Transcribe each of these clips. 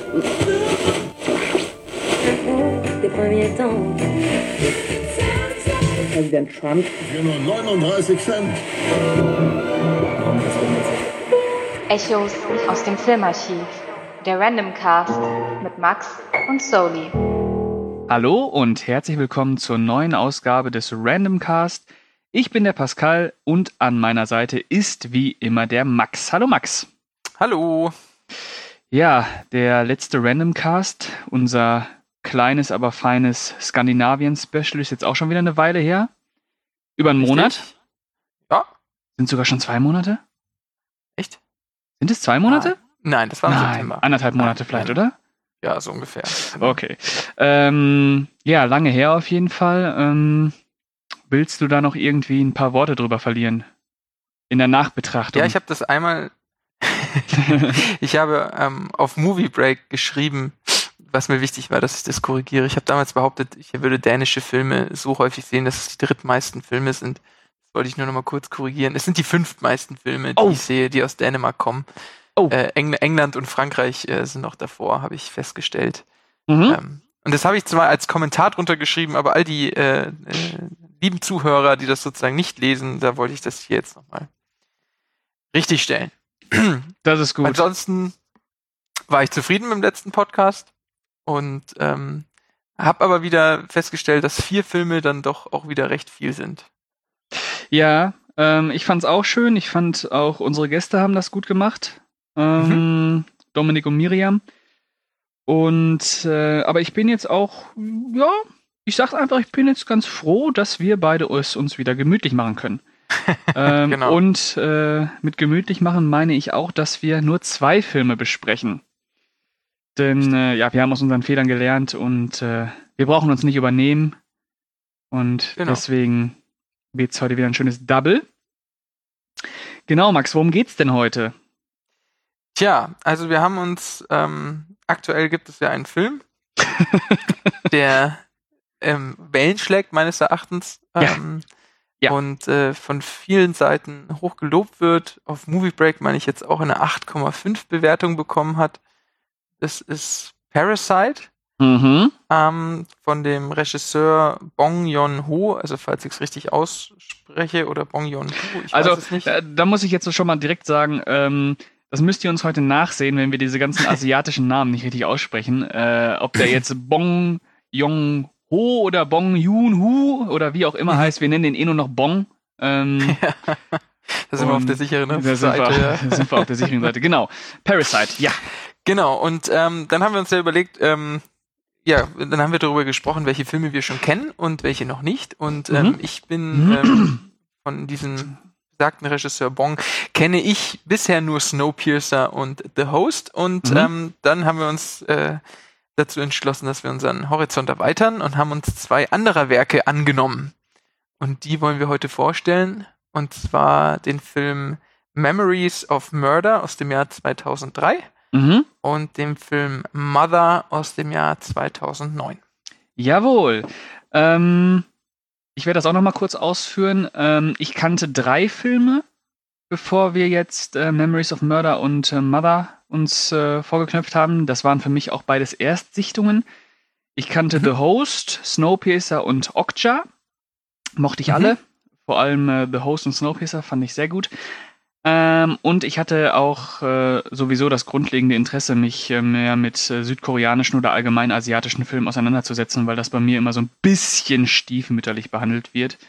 Des premiers temps. Präsident Trump. Für nur 39 Cent. Echos aus dem Filmarchiv. Der Random Cast mit Max und Soli. Hallo und herzlich willkommen zur neuen Ausgabe des Random Cast. Ich bin der Pascal und an meiner Seite ist wie immer der Max. Hallo Max. Hallo. Ja, der letzte Random Cast, unser kleines, aber feines Skandinavien-Special ist jetzt auch schon wieder eine Weile her. Über einen Monat. Ja. Sind sogar schon 2 Monate? Echt? Sind es 2 Monate? Nein, das war im September. 1,5 Monate vielleicht, oder? Ja, so ungefähr. Okay. Ja, lange her auf jeden Fall. Willst du da noch irgendwie ein paar Worte drüber verlieren? In der Nachbetrachtung. Ja, ich habe das einmal... ich habe auf Movie Break geschrieben, was mir wichtig war, dass ich das korrigiere. Ich habe damals behauptet, ich würde dänische Filme so häufig sehen, dass es die drittmeisten Filme sind. Das wollte ich nur noch mal kurz korrigieren. Es sind die 5. meisten Filme, die ich sehe, die aus Dänemark kommen. England und Frankreich sind noch davor, habe ich festgestellt. Und das habe ich zwar als Kommentar drunter geschrieben, aber all die lieben Zuhörer, die das sozusagen nicht lesen, da wollte ich das hier jetzt nochmal richtig stellen. Das ist gut. Ansonsten war ich zufrieden mit dem letzten Podcast und habe aber wieder festgestellt, dass 4 Filme dann doch auch wieder recht viel sind. Ja, ich fand's auch schön. Ich fand auch, unsere Gäste haben das gut gemacht. Dominik und Miriam. Und aber ich bin jetzt auch, ja, ich sag einfach, ich bin jetzt ganz froh, dass wir beide es uns wieder gemütlich machen können. Genau. Und mit gemütlich machen meine ich auch, dass wir nur 2 Filme besprechen. Denn ja, wir haben aus unseren Fehlern gelernt und wir brauchen uns nicht übernehmen. Und deswegen wird's heute wieder ein schönes Double. Genau, Max, worum geht's denn heute? Tja, also wir haben uns, aktuell gibt es ja einen Film, der Wellen schlägt, meines Erachtens. Ja. Und von vielen Seiten hoch gelobt wird. Auf Movie Break meine ich jetzt auch eine 8,5 Bewertung bekommen hat. Das ist Parasite von dem Regisseur Bong Joon-ho, also falls ich es richtig ausspreche, oder Bong Joon-ho, ich weiß es nicht. Da muss ich jetzt schon mal direkt sagen, das müsst ihr uns heute nachsehen, wenn wir diese ganzen asiatischen Namen nicht richtig aussprechen. Ob der jetzt Bong Joon-ho oder Bong Joon-ho oder wie auch immer heißt, wir nennen den nur noch Bong. Da sind wir auf der sicheren Seite. Da sind wir auf der sicheren Seite, genau. Parasite, ja. Genau, und dann haben wir uns ja überlegt, dann haben wir darüber gesprochen, welche Filme wir schon kennen und welche noch nicht. Und ich bin von diesem besagten Regisseur Bong, kenne ich bisher nur Snowpiercer und The Host. Und dann haben wir uns dazu entschlossen, dass wir unseren Horizont erweitern und haben uns 2 anderer Werke angenommen. Und die wollen wir heute vorstellen. Und zwar den Film Memories of Murder aus dem Jahr 2003 und den Film Mother aus dem Jahr 2009. Jawohl. Ich werde das auch noch mal kurz ausführen. Ich kannte 3 Filme, bevor wir jetzt Memories of Murder und Mother uns vorgeknöpft haben. Das waren für mich auch beides Erstsichtungen. Ich kannte The Host, Snowpiercer und Okja. Mochte ich alle. Vor allem The Host und Snowpiercer fand ich sehr gut. Und ich hatte auch sowieso das grundlegende Interesse, mich mehr mit südkoreanischen oder allgemein asiatischen Filmen auseinanderzusetzen, weil das bei mir immer so ein bisschen stiefmütterlich behandelt wird.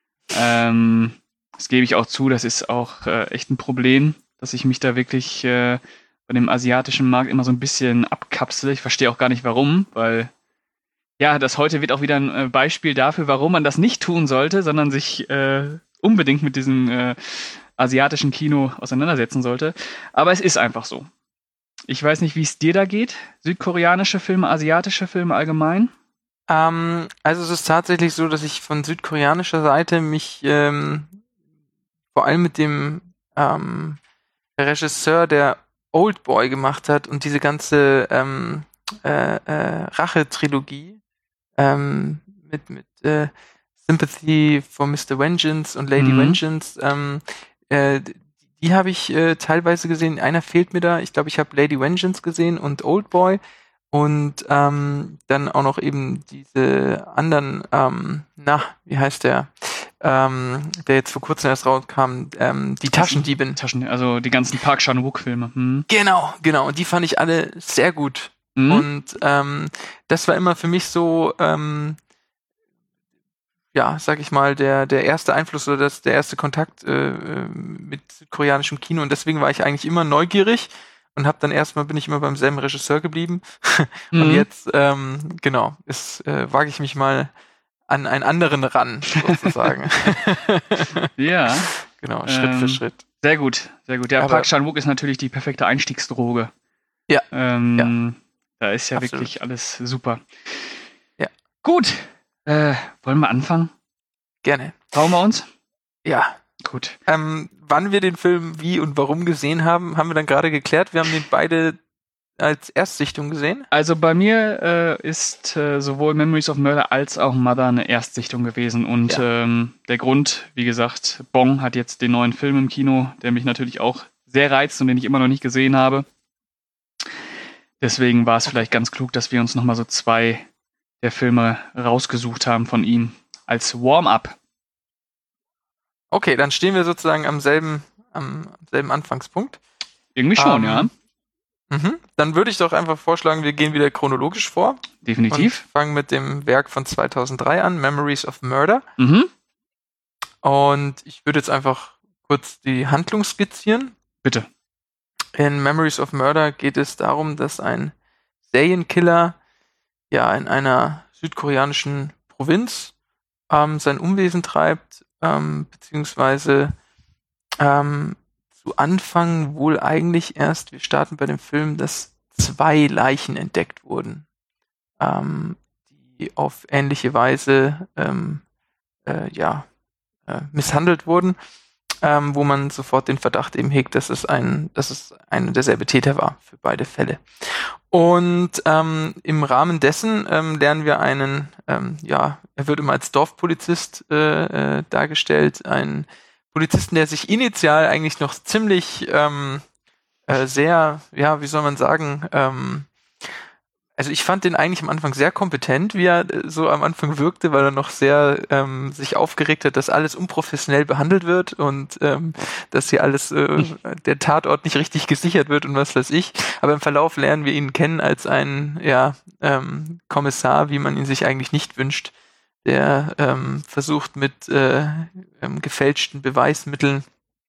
Das gebe ich auch zu, das ist auch echt ein Problem, dass ich mich da wirklich bei dem asiatischen Markt immer so ein bisschen abkapsele. Ich verstehe auch gar nicht warum, weil ja, das heute wird auch wieder ein Beispiel dafür, warum man das nicht tun sollte, sondern sich unbedingt mit diesem asiatischen Kino auseinandersetzen sollte. Aber es ist einfach so. Ich weiß nicht, wie es dir da geht. Südkoreanische Filme, asiatische Filme allgemein? Also es ist tatsächlich so, dass ich von südkoreanischer Seite mich vor allem mit dem Regisseur, der Oldboy gemacht hat und diese ganze Rache-Trilogie mit Sympathy for Mr. Vengeance und Lady Vengeance, die habe ich teilweise gesehen. Einer fehlt mir da. Ich glaube, ich habe Lady Vengeance gesehen und Oldboy. Und dann auch noch eben diese anderen, wie heißt der? Der jetzt vor kurzem erst rauskam, die Taschendiebin. Also die ganzen Park Chan-wook-Filme. Genau. Und die fand ich alle sehr gut. Und das war immer für mich so, sag ich mal, der erste Einfluss oder der erste Kontakt mit südkoreanischem Kino. Und deswegen war ich eigentlich immer neugierig und bin ich immer beim selben Regisseur geblieben. Und jetzt, wage ich mich mal an einen anderen ran, sozusagen. Ja. Genau, Schritt für Schritt. Sehr gut. Ja, Park Chan-wook ist natürlich die perfekte Einstiegsdroge. Ja. Da ist ja Absolut. Wirklich alles super. Ja. Gut. Wollen wir anfangen? Gerne. Trauen wir uns? Ja. Gut. Wann wir den Film wie und warum gesehen haben, haben wir dann gerade geklärt. Wir haben den beide als Erstsichtung gesehen. Also bei mir ist sowohl Memories of Murder als auch Mother eine Erstsichtung gewesen. Und der Grund, wie gesagt, Bong hat jetzt den neuen Film im Kino, der mich natürlich auch sehr reizt und den ich immer noch nicht gesehen habe. Deswegen war es vielleicht ganz klug, dass wir uns nochmal so 2 der Filme rausgesucht haben von ihm als Warm-up. Okay, dann stehen wir sozusagen am selben Anfangspunkt. Irgendwie schon, ja. Dann würde ich doch einfach vorschlagen, wir gehen wieder chronologisch vor. Definitiv. Und fangen mit dem Werk von 2003 an, Memories of Murder. Und ich würde jetzt einfach kurz die Handlung skizzieren. Bitte. In Memories of Murder geht es darum, dass ein Serienkiller in einer südkoreanischen Provinz sein Unwesen treibt, beziehungsweise zu Anfang wohl eigentlich erst, wir starten bei dem Film, dass 2 Leichen entdeckt wurden, die auf ähnliche Weise misshandelt wurden, wo man sofort den Verdacht eben hegt, dass es ein derselbe Täter war für beide Fälle. Und im Rahmen dessen lernen wir einen, er wird immer als Dorfpolizist dargestellt, einen Polizisten, der sich initial eigentlich noch ziemlich sehr, wie soll man sagen, also ich fand den eigentlich am Anfang sehr kompetent, wie er so am Anfang wirkte, weil er noch sehr sich aufgeregt hat, dass alles unprofessionell behandelt wird und dass hier alles, der Tatort nicht richtig gesichert wird und was weiß ich. Aber im Verlauf lernen wir ihn kennen als einen Kommissar, wie man ihn sich eigentlich nicht wünscht, der versucht mit gefälschten Beweismitteln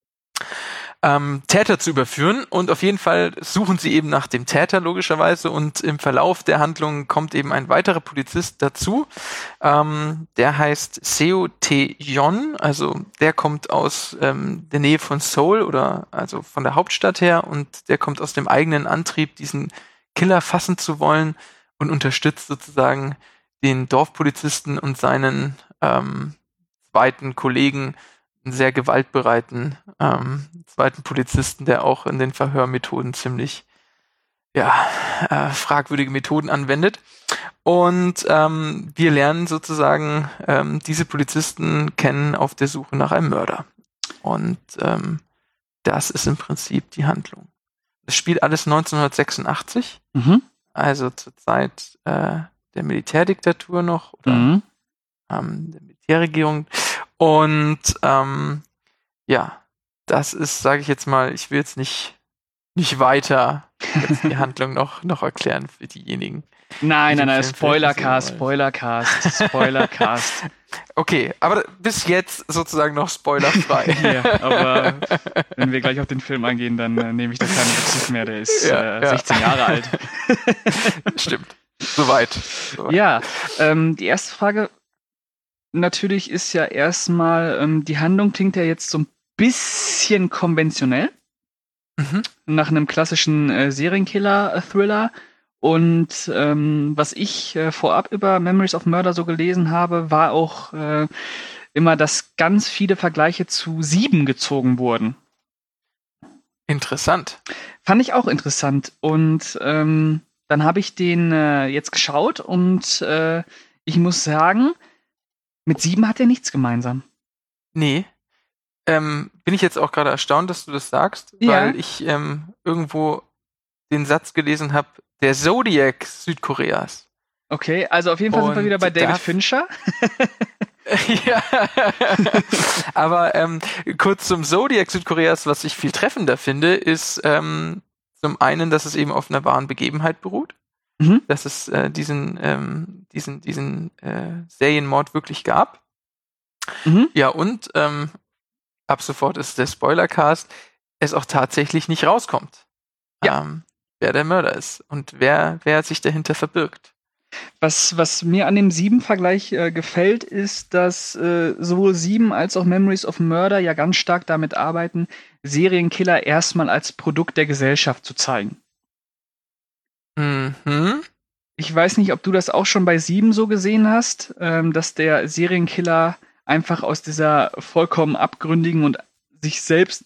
Täter zu überführen, und auf jeden Fall suchen sie eben nach dem Täter, logischerweise, und im Verlauf der Handlung kommt eben ein weiterer Polizist dazu, der heißt Seo Tae-yeon, also der kommt aus der Nähe von Seoul, oder also von der Hauptstadt her, und der kommt aus dem eigenen Antrieb, diesen Killer fassen zu wollen, und unterstützt sozusagen den Dorfpolizisten und seinen zweiten Kollegen, einen sehr gewaltbereiten zweiten Polizisten, der auch in den Verhörmethoden ziemlich fragwürdige Methoden anwendet. Und wir lernen sozusagen diese Polizisten kennen auf der Suche nach einem Mörder. Und das ist im Prinzip die Handlung. Es spielt alles 1986, also zur Zeit der Militärdiktatur noch, oder der Militärregierung. Und das ist, sage ich jetzt mal, ich will jetzt nicht weiter jetzt die Handlung noch erklären für diejenigen. Nein, Spoilercast. Okay, aber bis jetzt sozusagen noch spoilerfrei. Ja, aber wenn wir gleich auf den Film eingehen, dann nehme ich da keinen Rücksicht mehr. Der ist 16 Jahre alt. Stimmt. Soweit. Ja, die erste Frage natürlich ist ja erstmal, die Handlung klingt ja jetzt so ein bisschen konventionell. Nach einem klassischen Serienkiller-Thriller. Und was ich vorab über Memories of Murder so gelesen habe, war auch immer, dass ganz viele Vergleiche zu 7 gezogen wurden. Interessant. Fand ich auch interessant. Und dann habe ich den jetzt geschaut, und ich muss sagen, mit 7 hat er nichts gemeinsam. Nee. bin ich jetzt auch gerade erstaunt, dass du das sagst, weil ich irgendwo den Satz gelesen habe, der Zodiac Südkoreas. Okay, also auf jeden Fall sind wir wieder bei David Fincher. Ja, aber kurz zum Zodiac Südkoreas, was ich viel treffender finde, ist zum einen, dass es eben auf einer wahren Begebenheit beruht, dass es diesen Serienmord wirklich gab. Ja, und ab sofort ist der Spoilercast, es auch tatsächlich nicht rauskommt, wer der Mörder ist und wer sich dahinter verbirgt. Was mir an dem 7-Vergleich gefällt, ist, dass sowohl 7 als auch Memories of Murder ja ganz stark damit arbeiten, Serienkiller erstmal als Produkt der Gesellschaft zu zeigen. Ich weiß nicht, ob du das auch schon bei 7 so gesehen hast, dass der Serienkiller einfach aus dieser vollkommen abgründigen und sich selbst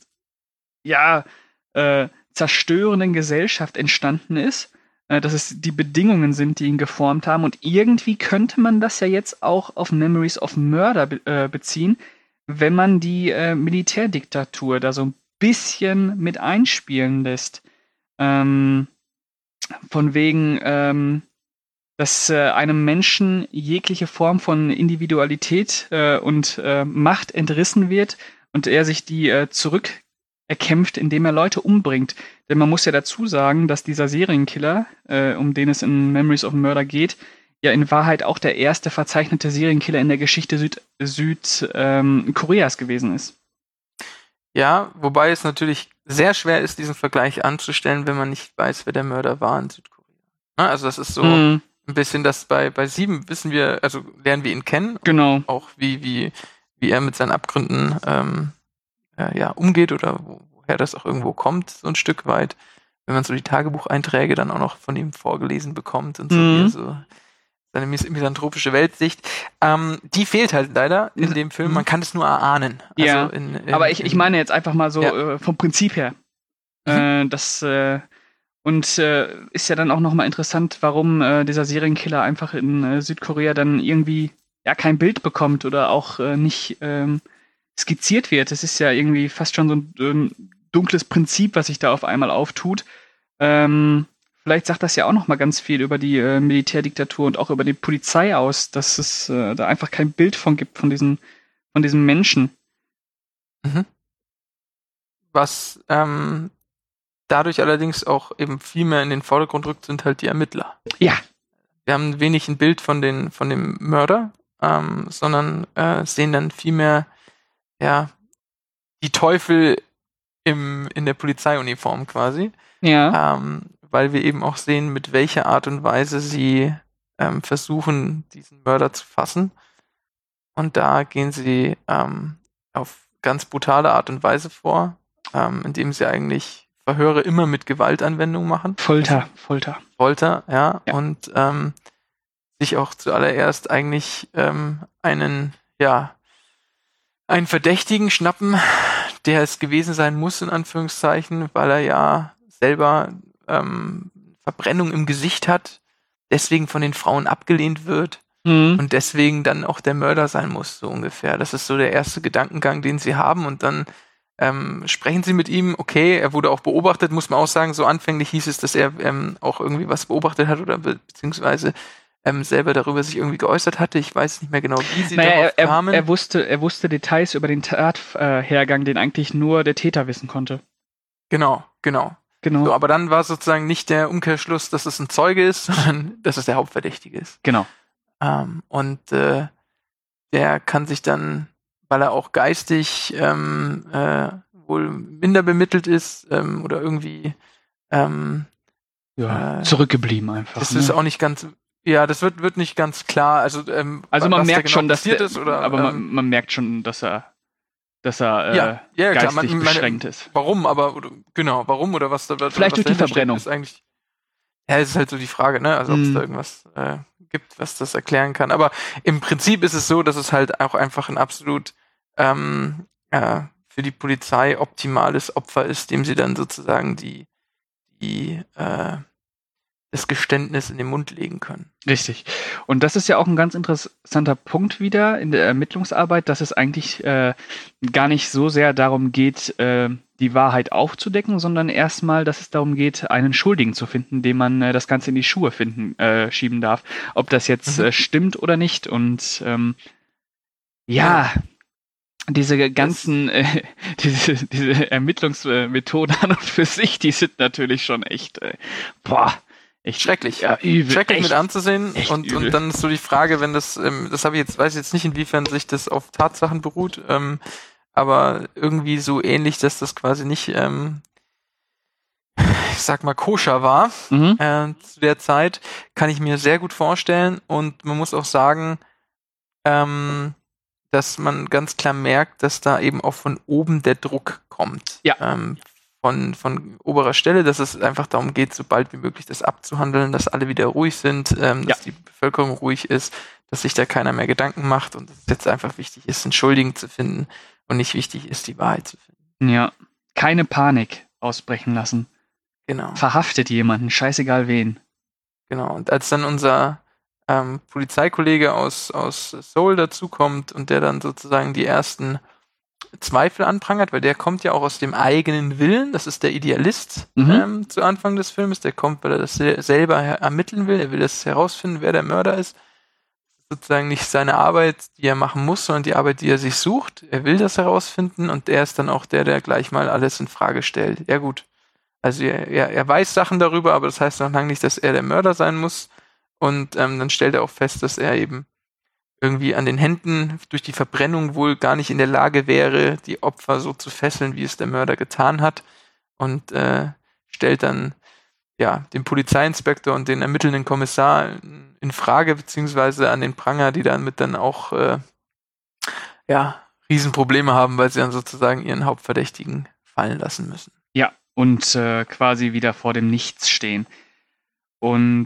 zerstörenden Gesellschaft entstanden ist. Dass es die Bedingungen sind, die ihn geformt haben. Und irgendwie könnte man das ja jetzt auch auf Memories of Murder beziehen, wenn man die Militärdiktatur da so ein bisschen mit einspielen lässt. Von wegen, dass einem Menschen jegliche Form von Individualität und Macht entrissen wird und er sich die zurückerkämpft, indem er Leute umbringt. Denn man muss ja dazu sagen, dass dieser Serienkiller, um den es in Memories of Murder geht, ja in Wahrheit auch der erste verzeichnete Serienkiller in der Geschichte Südkoreas gewesen ist. Ja, wobei es natürlich sehr schwer ist, diesen Vergleich anzustellen, wenn man nicht weiß, wer der Mörder war in Südkorea. Also das ist so ein bisschen, dass bei 7 wissen wir, also lernen wir ihn kennen. Genau. Auch wie er mit seinen Abgründen umgeht oder woher das auch irgendwo kommt, so ein Stück weit. Wenn man so die Tagebucheinträge dann auch noch von ihm vorgelesen bekommt und so, wie er so seine misanthropische Weltsicht. Die fehlt halt leider in dem Film. Man kann es nur erahnen. Ja, also aber ich meine jetzt einfach mal so vom Prinzip her. Ist ja dann auch nochmal interessant, warum dieser Serienkiller einfach in Südkorea dann irgendwie kein Bild bekommt oder auch nicht skizziert wird. Das ist ja irgendwie fast schon so ein dunkles Prinzip, was sich da auf einmal auftut. Vielleicht sagt das ja auch noch mal ganz viel über die Militärdiktatur und auch über die Polizei aus, dass es da einfach kein Bild von gibt, von diesem Menschen. Was dadurch allerdings auch eben viel mehr in den Vordergrund rückt, sind halt die Ermittler. Ja. Wir haben wenig ein Bild von dem Mörder, sondern sehen dann viel mehr die Teufel in der Polizeiuniform quasi. Ja. Weil wir eben auch sehen, mit welcher Art und Weise sie versuchen, diesen Mörder zu fassen. Und da gehen sie auf ganz brutale Art und Weise vor, indem sie eigentlich Verhöre immer mit Gewaltanwendung machen. Folter, ja. Und sich auch zuallererst eigentlich einen Verdächtigen schnappen, der es gewesen sein muss, in Anführungszeichen, weil er ja selber Verbrennung im Gesicht hat, deswegen von den Frauen abgelehnt wird und deswegen dann auch der Mörder sein muss, so ungefähr. Das ist so der erste Gedankengang, den sie haben, und dann sprechen sie mit ihm. Okay, er wurde auch beobachtet, muss man auch sagen. So anfänglich hieß es, dass er auch irgendwie was beobachtet hat oder beziehungsweise selber darüber sich irgendwie geäußert hatte. Ich weiß nicht mehr genau, wie sie darauf kamen. Er wusste Details über den Tathergang, den eigentlich nur der Täter wissen konnte. Genau. So, aber dann war sozusagen nicht der Umkehrschluss, dass es ein Zeuge ist, sondern dass es der Hauptverdächtige ist. Genau. Und der kann sich dann, weil er auch geistig wohl minder bemittelt ist oder irgendwie zurückgeblieben einfach. Das ist auch nicht ganz. Ja, das wird nicht ganz klar. Also man merkt schon, dass man merkt schon, dass er geistig beschränkt ist. Warum? Warum oder was? Vielleicht durch die Verbrennung. Ist eigentlich. Ja, es ist halt so die Frage, ne? Also ob es da irgendwas gibt, was das erklären kann. Aber im Prinzip ist es so, dass es halt auch einfach ein absolut für die Polizei optimales Opfer ist, dem sie dann sozusagen die das Geständnis in den Mund legen können. Richtig. Und das ist ja auch ein ganz interessanter Punkt wieder in der Ermittlungsarbeit, dass es eigentlich gar nicht so sehr darum geht, die Wahrheit aufzudecken, sondern erstmal, dass es darum geht, einen Schuldigen zu finden, dem man das Ganze in die Schuhe schieben darf. Ob das jetzt stimmt oder nicht. Und diese ganzen diese Ermittlungsmethoden an und für sich, die sind natürlich schon echt echt schrecklich. Ja, übel. Schrecklich echt, mit anzusehen. Und dann ist so die Frage, wenn das habe ich jetzt, weiß jetzt nicht, inwiefern sich das auf Tatsachen beruht, aber irgendwie so ähnlich, dass das quasi nicht, ich sag mal, koscher war zu der Zeit, kann ich mir sehr gut vorstellen. Und man muss auch sagen, dass man ganz klar merkt, dass da eben auch von oben der Druck kommt. Ja. Von oberer Stelle, dass es einfach darum geht, so bald wie möglich das abzuhandeln, dass alle wieder ruhig sind, dass die Bevölkerung ruhig ist, dass sich da keiner mehr Gedanken macht und dass es jetzt einfach wichtig ist, einen Schuldigen zu finden und nicht wichtig ist, die Wahrheit zu finden. Ja, keine Panik ausbrechen lassen. Genau. Verhaftet jemanden, scheißegal wen. Genau, und als dann unser Polizeikollege aus Seoul dazukommt und der dann sozusagen die ersten Zweifel anprangert, weil der kommt ja auch aus dem eigenen Willen, das ist der Idealist zu Anfang des Films, der kommt, weil er das selber ermitteln will, er will das herausfinden, wer der Mörder ist. Sozusagen nicht seine Arbeit, die er machen muss, sondern die Arbeit, die er sich sucht. Er will das herausfinden und er ist dann auch der gleich mal alles in Frage stellt. Ja gut, also er weiß Sachen darüber, aber das heißt noch lange nicht, dass er der Mörder sein muss. Und dann stellt er auch fest, dass er eben irgendwie an den Händen durch die Verbrennung wohl gar nicht in der Lage wäre, die Opfer so zu fesseln, wie es der Mörder getan hat. Und stellt dann den Polizeiinspektor und den ermittelnden Kommissar in Frage, beziehungsweise an den Pranger, die damit dann auch Riesenprobleme haben, weil sie dann sozusagen ihren Hauptverdächtigen fallen lassen müssen. Ja, und quasi wieder vor dem Nichts stehen. Und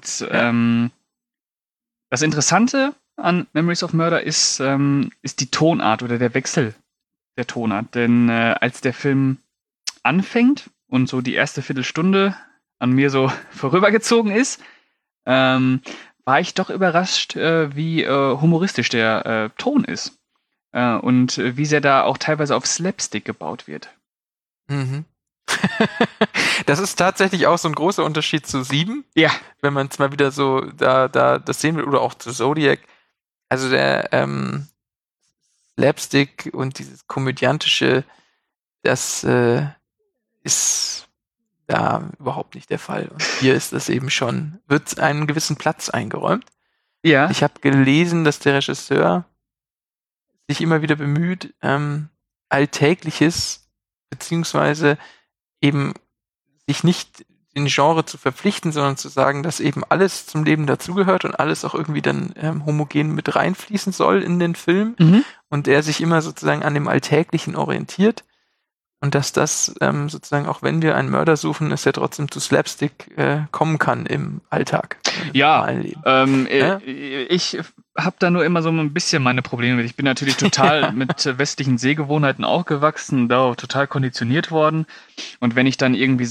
das Interessante an Memories of Murder ist die Tonart oder der Wechsel der Tonart. Denn als der Film anfängt und so die erste Viertelstunde an mir so vorübergezogen ist, war ich doch überrascht, wie humoristisch der Ton ist. Und wie sehr da auch teilweise auf Slapstick gebaut wird. Mhm. Das ist tatsächlich auch so ein großer Unterschied zu 7. Ja. Wenn man es mal wieder so da das sehen will, oder auch zu Zodiac. Also der Slapstick und dieses Komödiantische, das ist da überhaupt nicht der Fall. Und hier ist das eben schon, wird einen gewissen Platz eingeräumt. Ja. Ich habe gelesen, dass der Regisseur sich immer wieder bemüht, Alltägliches beziehungsweise eben sich nicht den Genre zu verpflichten, sondern zu sagen, dass eben alles zum Leben dazugehört und alles auch irgendwie dann homogen mit reinfließen soll in den Film und er sich immer sozusagen an dem Alltäglichen orientiert und dass das sozusagen, auch wenn wir einen Mörder suchen, es ja trotzdem zu Slapstick kommen kann im Alltag. Ja, ich habe da nur immer so ein bisschen meine Probleme mit. Ich bin natürlich total mit westlichen Sehgewohnheiten aufgewachsen, da total konditioniert worden. Und wenn ich dann irgendwie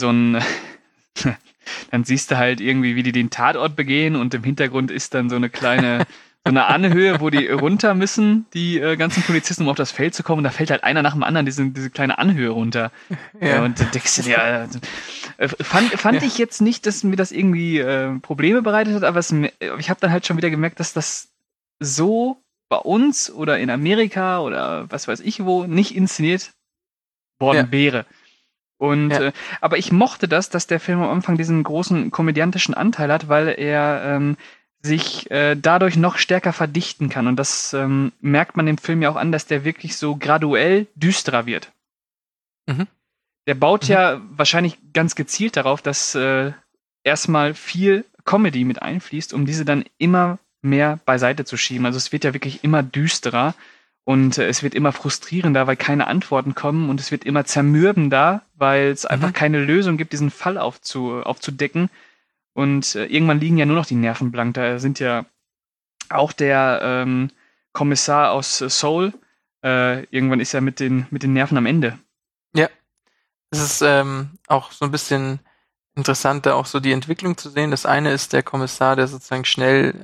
dann siehst du halt irgendwie, wie die den Tatort begehen und im Hintergrund ist dann so eine kleine, so eine Anhöhe, wo die runter müssen, die ganzen Polizisten, um auf das Feld zu kommen. Und da fällt halt einer nach dem anderen diese kleine Anhöhe runter. Ja. Und dann denkst du dir, fand ich jetzt nicht, dass mir das irgendwie Probleme bereitet hat, aber ich habe dann halt schon wieder gemerkt, dass das so bei uns oder in Amerika oder was weiß ich wo nicht inszeniert worden wäre. Und aber ich mochte das, dass der Film am Anfang diesen großen komödiantischen Anteil hat, weil er sich dadurch noch stärker verdichten kann. Und das merkt man dem Film ja auch an, dass der wirklich so graduell düsterer wird. Mhm. Der baut ja wahrscheinlich ganz gezielt darauf, dass erstmal viel Comedy mit einfließt, um diese dann immer mehr beiseite zu schieben. Also es wird ja wirklich immer düsterer und es wird immer frustrierender, weil keine Antworten kommen und es wird immer zermürbender, weil es einfach keine Lösung gibt, diesen Fall aufzudecken. Und irgendwann liegen ja nur noch die Nerven blank. Da sind ja auch der Kommissar aus Seoul, irgendwann ist er mit den Nerven am Ende. Ja, es ist auch so ein bisschen interessant, da auch so die Entwicklung zu sehen. Das eine ist der Kommissar, der sozusagen schnelle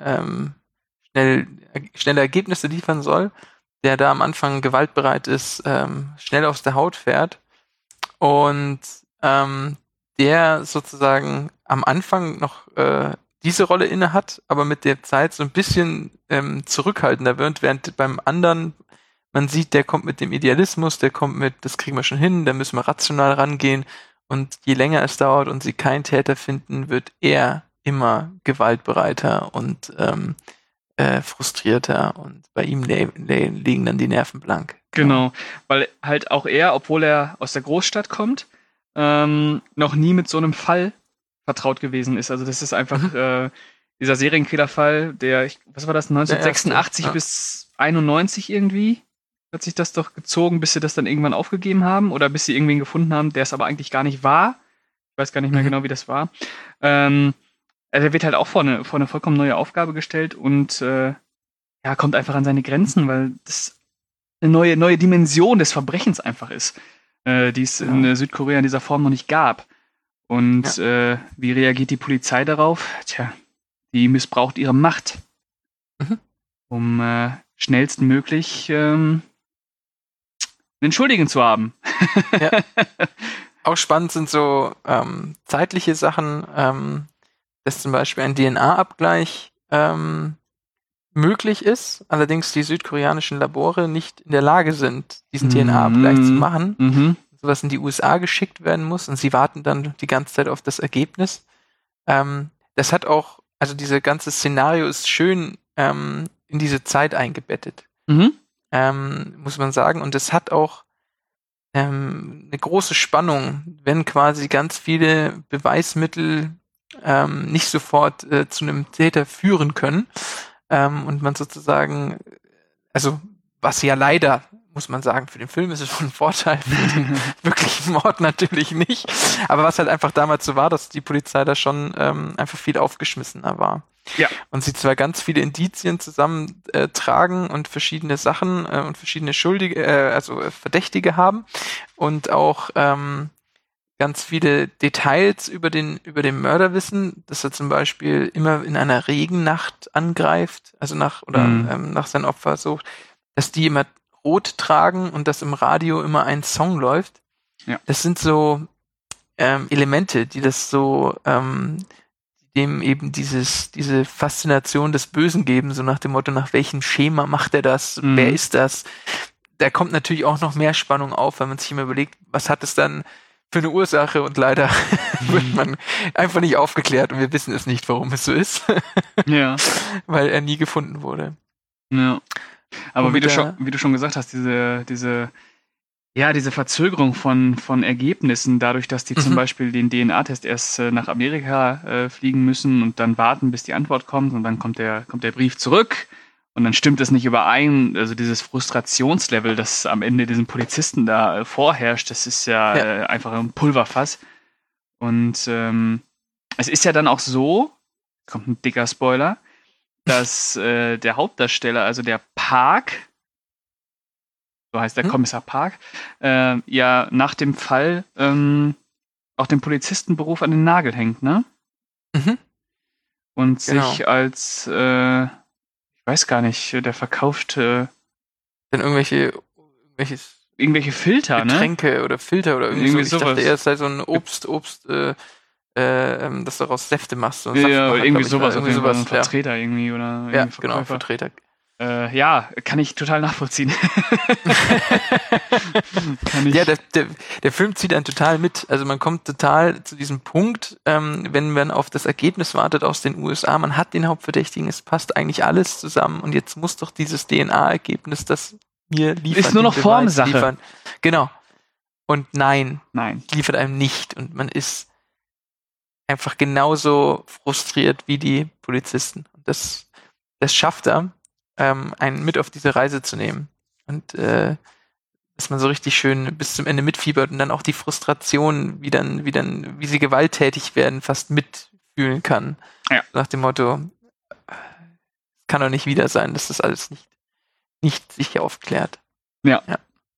Ergebnisse liefern soll, der da am Anfang gewaltbereit ist, schnell aus der Haut fährt und der sozusagen am Anfang noch diese Rolle inne hat, aber mit der Zeit so ein bisschen zurückhaltender wird, während beim anderen man sieht, der kommt mit dem Idealismus, der kommt mit, das kriegen wir schon hin, da müssen wir rational rangehen und je länger es dauert und sie keinen Täter finden, wird er immer gewaltbereiter und frustrierter und bei ihm liegen dann die Nerven blank. Genau, weil halt auch er, obwohl er aus der Großstadt kommt, noch nie mit so einem Fall vertraut gewesen ist. Also das ist einfach dieser Serienkillerfall, was war das, 1986 bis 91 irgendwie? Hat sich das doch gezogen, bis sie das dann irgendwann aufgegeben haben oder bis sie irgendwen gefunden haben, der es aber eigentlich gar nicht war. Ich weiß gar nicht mehr genau, wie das war. Also er wird halt auch vor eine vollkommen neue Aufgabe gestellt und kommt einfach an seine Grenzen, weil das eine neue Dimension des Verbrechens einfach ist, die es in Südkorea in dieser Form noch nicht gab. Und wie reagiert die Polizei darauf? Tja, die missbraucht ihre Macht, um schnellstmöglich einen Schuldigen zu haben. Ja. Auch spannend sind so zeitliche Sachen, dass zum Beispiel ein DNA-Abgleich möglich ist, allerdings die südkoreanischen Labore nicht in der Lage sind, diesen DNA-Abgleich zu machen. Sowas in die USA geschickt werden muss und sie warten dann die ganze Zeit auf das Ergebnis. Das hat auch, also dieses ganze Szenario ist schön in diese Zeit eingebettet. Muss man sagen. Und es hat auch eine große Spannung, wenn quasi ganz viele Beweismittel nicht sofort zu einem Täter führen können. Und man sozusagen, also was ja leider, muss man sagen, für den Film ist es schon ein Vorteil, für den wirklichen Mord natürlich nicht. Aber was halt einfach damals so war, dass die Polizei da schon einfach viel aufgeschmissener war. Ja. Und sie zwar ganz viele Indizien zusammen tragen und verschiedene Sachen und verschiedene Verdächtige haben und auch ganz viele Details über den Mörder wissen, dass er zum Beispiel immer in einer Regennacht angreift, also nach seinem Opfer sucht, dass die immer rot tragen und dass im Radio immer ein Song läuft. Ja. Das sind so Elemente, die das so dem eben diese Faszination des Bösen geben, so nach dem Motto, nach welchem Schema macht er das, wer ist das? Da kommt natürlich auch noch mehr Spannung auf, wenn man sich immer überlegt, was hat es dann für eine Ursache und leider wird man einfach nicht aufgeklärt und wir wissen es nicht, warum es so ist. Ja. Weil er nie gefunden wurde. Ja. Aber wie du schon gesagt hast, diese Verzögerung von Ergebnissen, dadurch, dass die zum Beispiel den DNA-Test erst nach Amerika fliegen müssen und dann warten, bis die Antwort kommt und dann kommt der Brief zurück und dann stimmt es nicht überein. Also dieses Frustrationslevel, das am Ende diesen Polizisten da vorherrscht, das ist ja einfach ein Pulverfass. Und es ist ja dann auch so, kommt ein dicker Spoiler, dass der Hauptdarsteller, also der Park, so heißt der Kommissar Park, nach dem Fall auch den Polizistenberuf an den Nagel hängt, ne? Und sich als, ich weiß gar nicht, der verkauft dann irgendwelche Filter, Getränke oder Filter oder irgendwie so. Ich dachte, er ist halt so ein Obst, dass du daraus Säfte machst. So irgendwie sowas. Ein Vertreter irgendwie oder irgendwie Verkäufer. Genau, Vertreter. Kann ich total nachvollziehen. Ja, der Film zieht einen total mit. Also man kommt total zu diesem Punkt, wenn man auf das Ergebnis wartet aus den USA, man hat den Hauptverdächtigen, es passt eigentlich alles zusammen und jetzt muss doch dieses DNA-Ergebnis das mir liefern. Ist nur noch Formsache. Liefern. Genau. Und nein, liefert einem nicht. Und man ist einfach genauso frustriert wie die Polizisten. Und das schafft er, einen mit auf diese Reise zu nehmen. Und dass man so richtig schön bis zum Ende mitfiebert und dann auch die Frustration, wie sie gewalttätig werden, fast mitfühlen kann. Ja. Nach dem Motto, kann doch nicht wieder sein, dass das alles nicht sich aufklärt. Ja.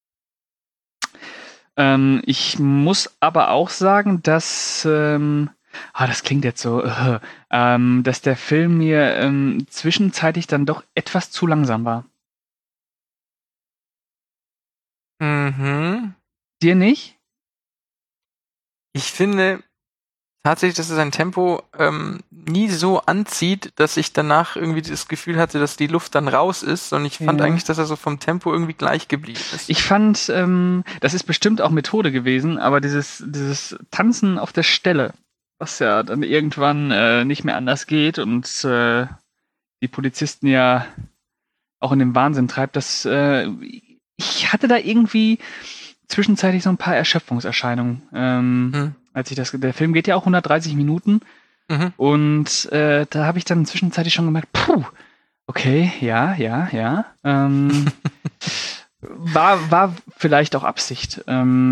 Ich muss aber auch sagen, dass das klingt jetzt so, dass der Film mir zwischenzeitlich dann doch etwas zu langsam war. Mhm. Dir nicht? Ich finde tatsächlich, dass es sein Tempo nie so anzieht, dass ich danach irgendwie das Gefühl hatte, dass die Luft dann raus ist. Und ich fand Ja. eigentlich, dass er so vom Tempo irgendwie gleich geblieben ist. Ich fand, das ist bestimmt auch Methode gewesen, aber dieses Tanzen auf der Stelle, was ja dann irgendwann nicht mehr anders geht und die Polizisten ja auch in den Wahnsinn treibt, ich hatte da irgendwie zwischenzeitlich so ein paar Erschöpfungserscheinungen. Als ich der Film geht ja auch 130 Minuten und da habe ich dann zwischenzeitlich schon gemerkt, okay, ja. War vielleicht auch Absicht.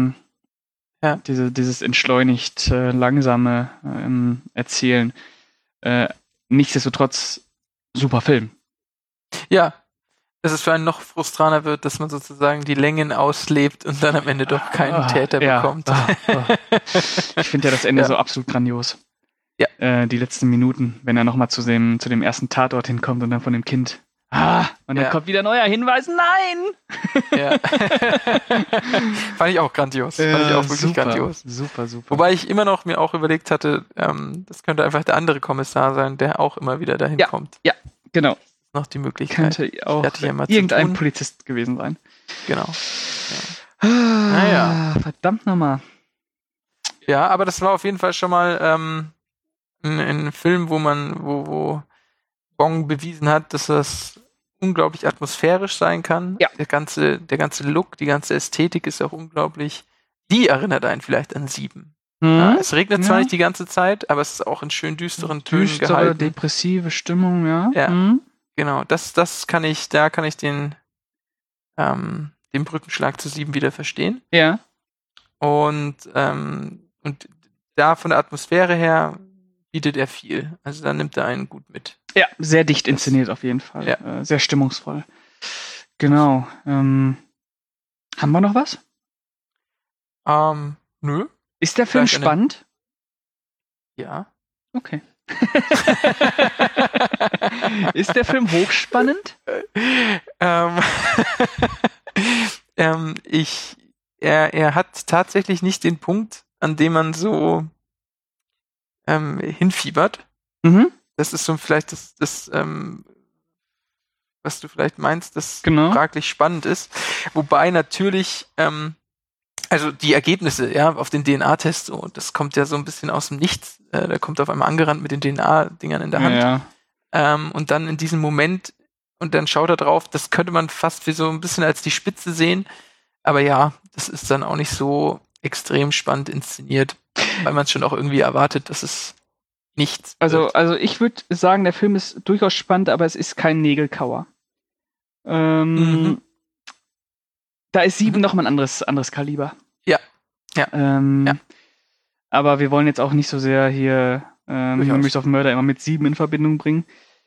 Dieses entschleunigt langsame Erzählen. Nichtsdestotrotz super Film. Ja, dass es für einen noch frustraner wird, dass man sozusagen die Längen auslebt und dann am Ende doch keinen Täter bekommt. Ich finde ja das Ende so absolut grandios. Ja. Die letzten Minuten, wenn er nochmal zu dem ersten Tatort hinkommt und dann von dem Kind. Und dann kommt wieder neuer Hinweis. Nein! Ja. Fand ich auch grandios. Fand ich auch wirklich grandios. Super. Wobei ich immer noch mir auch überlegt hatte, das könnte einfach der andere Kommissar sein, der auch immer wieder dahin kommt. Ja, genau. Noch die Möglichkeit. Könnte auch ja irgendein Polizist gewesen sein. Genau. Ja. Naja. Verdammt nochmal. Ja, aber das war auf jeden Fall schon mal ein Film, wo Bong bewiesen hat, dass das unglaublich atmosphärisch sein kann. Ja. Der ganze Look, die ganze Ästhetik ist auch unglaublich. Die erinnert einen vielleicht an 7. Ja, es regnet zwar nicht die ganze Zeit, aber es ist auch in schön düsteren Tönen gehalten. Depressive Stimmung, ja. Ja. Genau, da kann ich den Brückenschlag zu 7 wieder verstehen. Ja. Und da von der Atmosphäre her bietet er viel. Also da nimmt er einen gut mit. Ja, sehr dicht inszeniert auf jeden Fall. Ja. Sehr stimmungsvoll. Genau. Haben wir noch was? Nö. Ist der Film spannend? Ja. Okay. Ist der Film hochspannend? Er hat tatsächlich nicht den Punkt, an dem man so hinfiebert. Das ist so vielleicht das was du vielleicht meinst, das fraglich spannend ist. Wobei natürlich also die Ergebnisse, auf den DNA-Test, so, das kommt ja so ein bisschen aus dem Nichts. Da kommt auf einmal angerannt mit den DNA-Dingern in der Hand. Ja. Und dann in diesem Moment, und dann schaut er drauf, das könnte man fast wie so ein bisschen als die Spitze sehen. Aber ja, das ist dann auch nicht so extrem spannend inszeniert, weil man es schon auch irgendwie erwartet, dass es nichts wird. Also ich würde sagen, der Film ist durchaus spannend, aber es ist kein Nägelkauer. Da ist 7 noch mal ein anderes Kaliber. Ja. Aber wir wollen jetzt auch nicht so sehr hier Memories of Murder immer mit 7 in Verbindung bringen.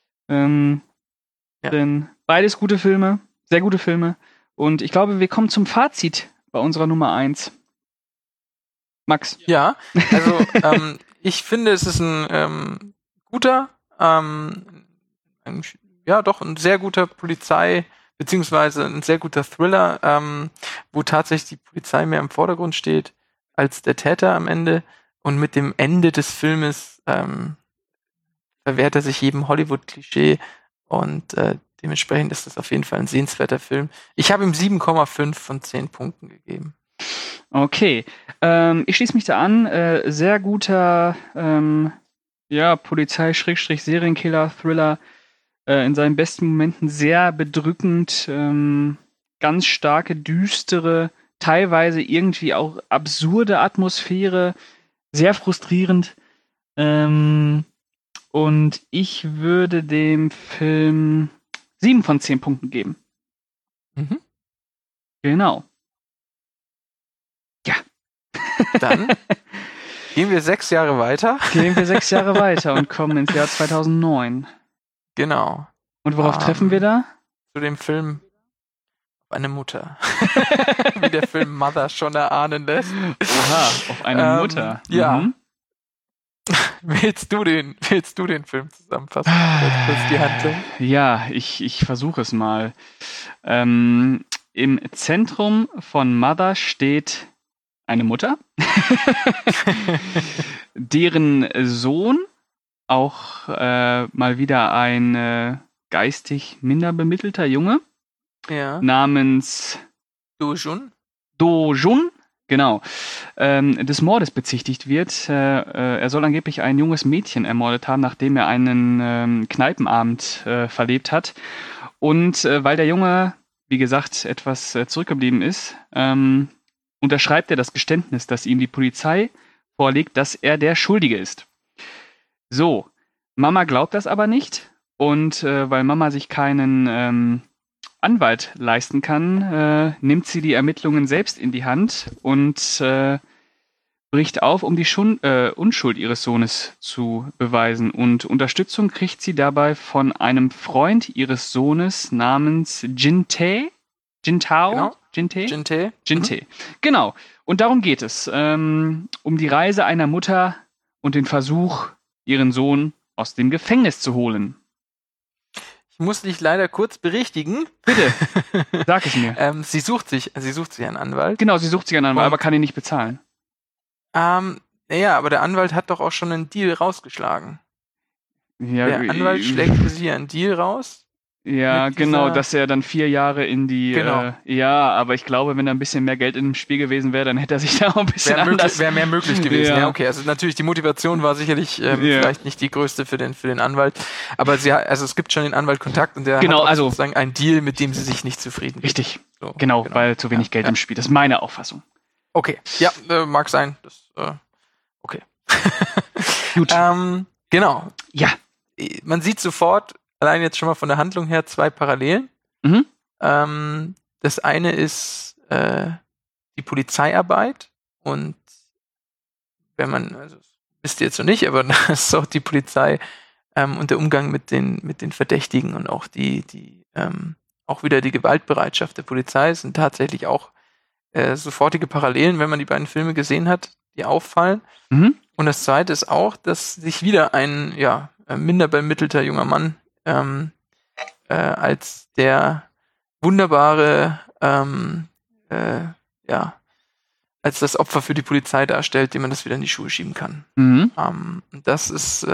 Denn beides gute Filme, sehr gute Filme. Und ich glaube, wir kommen zum Fazit bei unserer Nummer 1. Max. Ja, also ich finde, es ist ein guter, ein sehr guter Polizei- beziehungsweise ein sehr guter Thriller, wo tatsächlich die Polizei mehr im Vordergrund steht als der Täter am Ende. Und mit dem Ende des Filmes verwehrt er sich jedem Hollywood-Klischee und dementsprechend ist das auf jeden Fall ein sehenswerter Film. Ich habe ihm 7,5 von 10 Punkten gegeben. Okay, ich schließe mich da an. Sehr guter Polizei-Serienkiller-Thriller. In seinen besten Momenten sehr bedrückend, ganz starke, düstere, teilweise irgendwie auch absurde Atmosphäre, sehr frustrierend. Und ich würde dem Film 7 von 10 Punkten geben. Genau. Ja. Dann gehen wir 6 Jahre weiter. Und kommen ins Jahr 2009. Genau. Und worauf treffen wir da? Zu dem Film auf eine Mutter. Wie der Film Mother schon erahnen lässt. Aha, auf eine Mutter. Ja. Willst du den Film zusammenfassen? Das ist die Handlung. Ja, ich versuche es mal. Im Zentrum von Mother steht eine Mutter, deren Sohn, auch mal wieder ein geistig minder bemittelter Junge, namens Do-jun, genau, des Mordes bezichtigt wird. Er soll angeblich ein junges Mädchen ermordet haben, nachdem er einen Kneipenabend verlebt hat. Und weil der Junge, wie gesagt, etwas zurückgeblieben ist, unterschreibt er das Geständnis, das ihm die Polizei vorlegt, dass er der Schuldige ist. So, Mama glaubt das aber nicht. Und weil Mama sich keinen Anwalt leisten kann, nimmt sie die Ermittlungen selbst in die Hand und bricht auf, um die Unschuld ihres Sohnes zu beweisen. Und Unterstützung kriegt sie dabei von einem Freund ihres Sohnes namens Jin-tae. Genau. Jin-tae. Genau. Und darum geht es. Um die Reise einer Mutter und den Versuch, ihren Sohn aus dem Gefängnis zu holen. Ich muss dich leider kurz berichtigen. Bitte, sag es mir. Sie sucht sich einen Anwalt. Genau, sie sucht sich einen Anwalt, aber kann ihn nicht bezahlen. Ja, aber der Anwalt hat doch auch schon einen Deal rausgeschlagen. Ja, der Anwalt schlägt für sie einen Deal raus. Ja, genau, dass er dann 4 Jahre in die... Genau. Ja, aber ich glaube, wenn da ein bisschen mehr Geld im Spiel gewesen wäre, dann hätte er sich da auch ein bisschen anders... Wäre mehr möglich gewesen, Ja. ja, okay. Also natürlich, die Motivation war sicherlich vielleicht nicht die größte für den Anwalt, aber es gibt schon den Anwalt Kontakt und der hat auch sozusagen einen Deal, mit dem sie sich nicht zufrieden ist. Richtig, so, genau, weil zu wenig Geld im Spiel. Das ist meine Auffassung. Okay, ja, mag sein. Okay. Gut. Genau. Ja. Man sieht sofort, allein jetzt schon mal von der Handlung her, 2 Parallelen. Mhm. Das eine ist die Polizeiarbeit und wenn man, also das wisst ihr jetzt noch nicht, aber das ist auch die Polizei und der Umgang mit den Verdächtigen und auch auch wieder die Gewaltbereitschaft der Polizei sind tatsächlich auch sofortige Parallelen, wenn man die beiden Filme gesehen hat, die auffallen. Mhm. Und das zweite ist auch, dass sich wieder ein minder bemittelter junger Mann als der wunderbare als das Opfer für die Polizei darstellt, dem man das wieder in die Schuhe schieben kann. Mhm. Das ist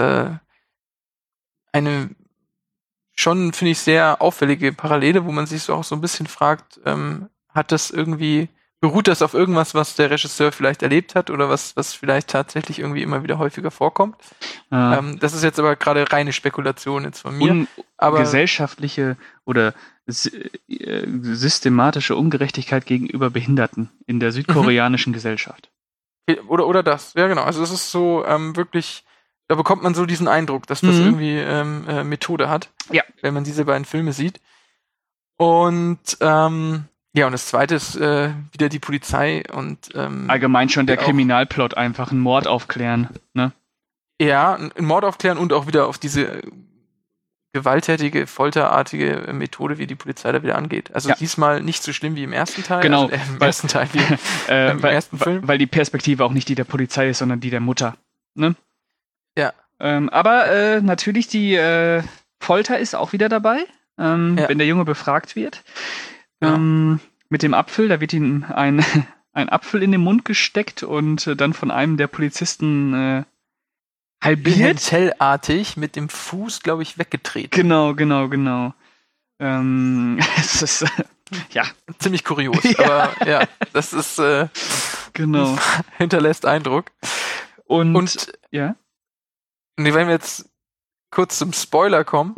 eine schon, finde ich, sehr auffällige Parallele, wo man sich so auch so ein bisschen fragt, beruht das auf irgendwas, was der Regisseur vielleicht erlebt hat oder was vielleicht tatsächlich irgendwie immer wieder häufiger vorkommt? Das ist jetzt aber gerade reine Spekulation jetzt von mir. Aber gesellschaftliche oder systematische Ungerechtigkeit gegenüber Behinderten in der südkoreanischen Gesellschaft. Oder das, ja genau. Also es ist so wirklich, da bekommt man so diesen Eindruck, dass das irgendwie Methode hat, wenn man diese beiden Filme sieht. Und und das zweite ist wieder die Polizei und allgemein schon der Kriminalplot, einfach einen Mord aufklären, ne? Ja, einen Mord aufklären und auch wieder auf diese gewalttätige, folterartige Methode, wie die Polizei da wieder angeht. Also diesmal nicht so schlimm wie im ersten Teil. Genau, also, im ersten Teil wie im ersten Film. Weil die Perspektive auch nicht die der Polizei ist, sondern die der Mutter, ne? Ja. Aber natürlich die Folter ist auch wieder dabei, wenn der Junge befragt wird. Mit dem Apfel, da wird ihm ein Apfel in den Mund gesteckt und dann von einem der Polizisten halbiert. Tellartig mit dem Fuß, glaube ich, weggetreten. Genau. Es ist, ziemlich kurios, aber ja, das ist, genau. hinterlässt Eindruck. Und ja. Und wenn wir jetzt kurz zum Spoiler kommen,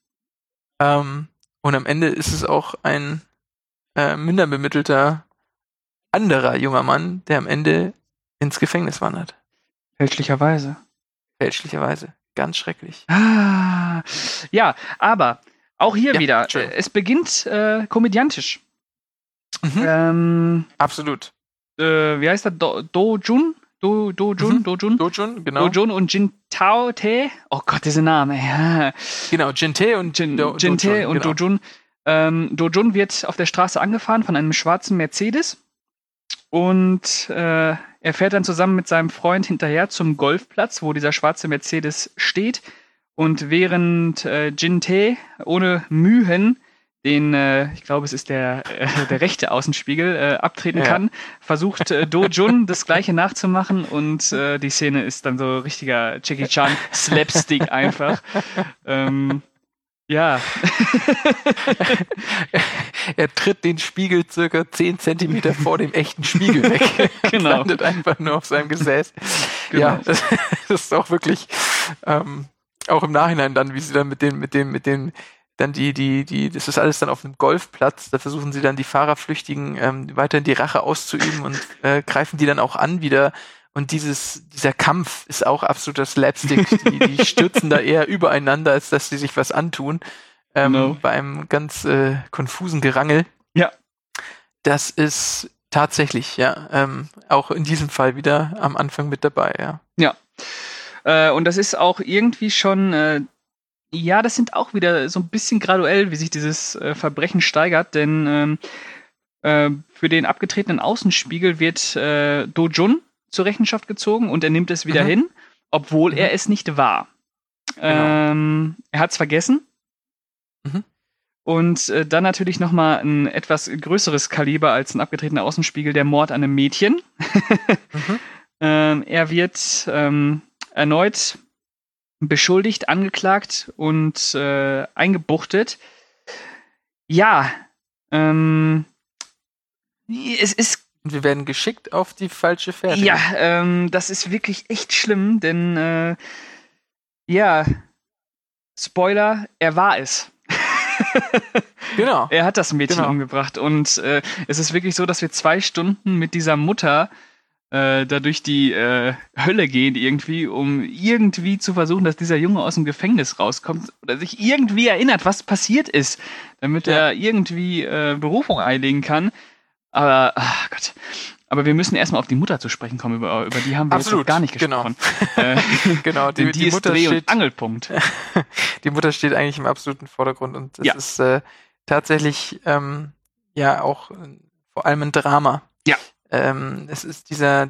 und am Ende ist es auch ein minder bemittelter anderer junger Mann, der am Ende ins Gefängnis wandert. Fälschlicherweise. Ganz schrecklich. Ja, aber auch hier wieder, es beginnt komödiantisch. Absolut. Wie heißt das? Do-jun, genau. Do-jun und Jin-tae. Oh Gott, diese Name. Ja. Genau, Jin-tae und Jin-tae und Do-jun. Do-jun wird auf der Straße angefahren von einem schwarzen Mercedes und er er fährt dann zusammen mit seinem Freund hinterher zum Golfplatz, wo dieser schwarze Mercedes steht. Und während Jin-tae ohne Mühen den, ich glaube, es ist der rechte Außenspiegel, abtreten kann, versucht Do-jun das Gleiche nachzumachen und die Szene ist dann so richtiger Jackie Chan Slapstick einfach. Ja. Er tritt den Spiegel circa 10 Zentimeter vor dem echten Spiegel weg. Genau. Landet einfach nur auf seinem Gesäß. Genau. Ja, das ist auch wirklich, auch im Nachhinein dann, wie sie dann mit den dann das ist alles dann auf einem Golfplatz, da versuchen sie dann die Fahrerflüchtigen weiterhin die Rache auszuüben und greifen die dann auch an wieder. Und dieser Kampf ist auch absoluter Slapstick. Die stürzen da eher übereinander, als dass sie sich was antun. Bei einem ganz konfusen Gerangel. Ja. Das ist tatsächlich, auch in diesem Fall wieder am Anfang mit dabei, ja. Ja. Und das ist auch irgendwie schon, das sind auch wieder so ein bisschen graduell, wie sich dieses Verbrechen steigert, denn für den abgetretenen Außenspiegel wird Do-jun zur Rechenschaft gezogen und er nimmt es wieder hin, obwohl er es nicht war. Genau. Er hat es vergessen. Und dann natürlich nochmal ein etwas größeres Kaliber als ein abgetretener Außenspiegel, der Mord an einem Mädchen. Er wird erneut beschuldigt, angeklagt und eingebuchtet. Ja, es ist. Wir werden geschickt auf die falsche Fährte. Ja, das ist wirklich echt schlimm, denn Spoiler, er war es. Genau. Er hat das Mädchen umgebracht und es ist wirklich so, dass wir 2 Stunden mit dieser Mutter da durch die Hölle gehen irgendwie, um irgendwie zu versuchen, dass dieser Junge aus dem Gefängnis rauskommt oder sich irgendwie erinnert, was passiert ist, damit er irgendwie Berufung einlegen kann. Aber, ach Gott. Aber wir müssen erstmal auf die Mutter zu sprechen kommen, über die haben wir jetzt noch gar nicht gesprochen. Genau, die ist Mutter Dreh- und steht, Angelpunkt. Die Mutter steht eigentlich im absoluten Vordergrund und das ist tatsächlich auch vor allem ein Drama. Ja. Es ist dieser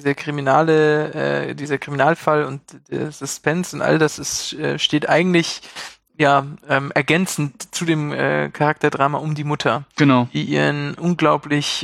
Kriminalfall und der Suspense und all das steht eigentlich ergänzend zu dem Charakterdrama um die Mutter. Genau. Die ihren unglaublich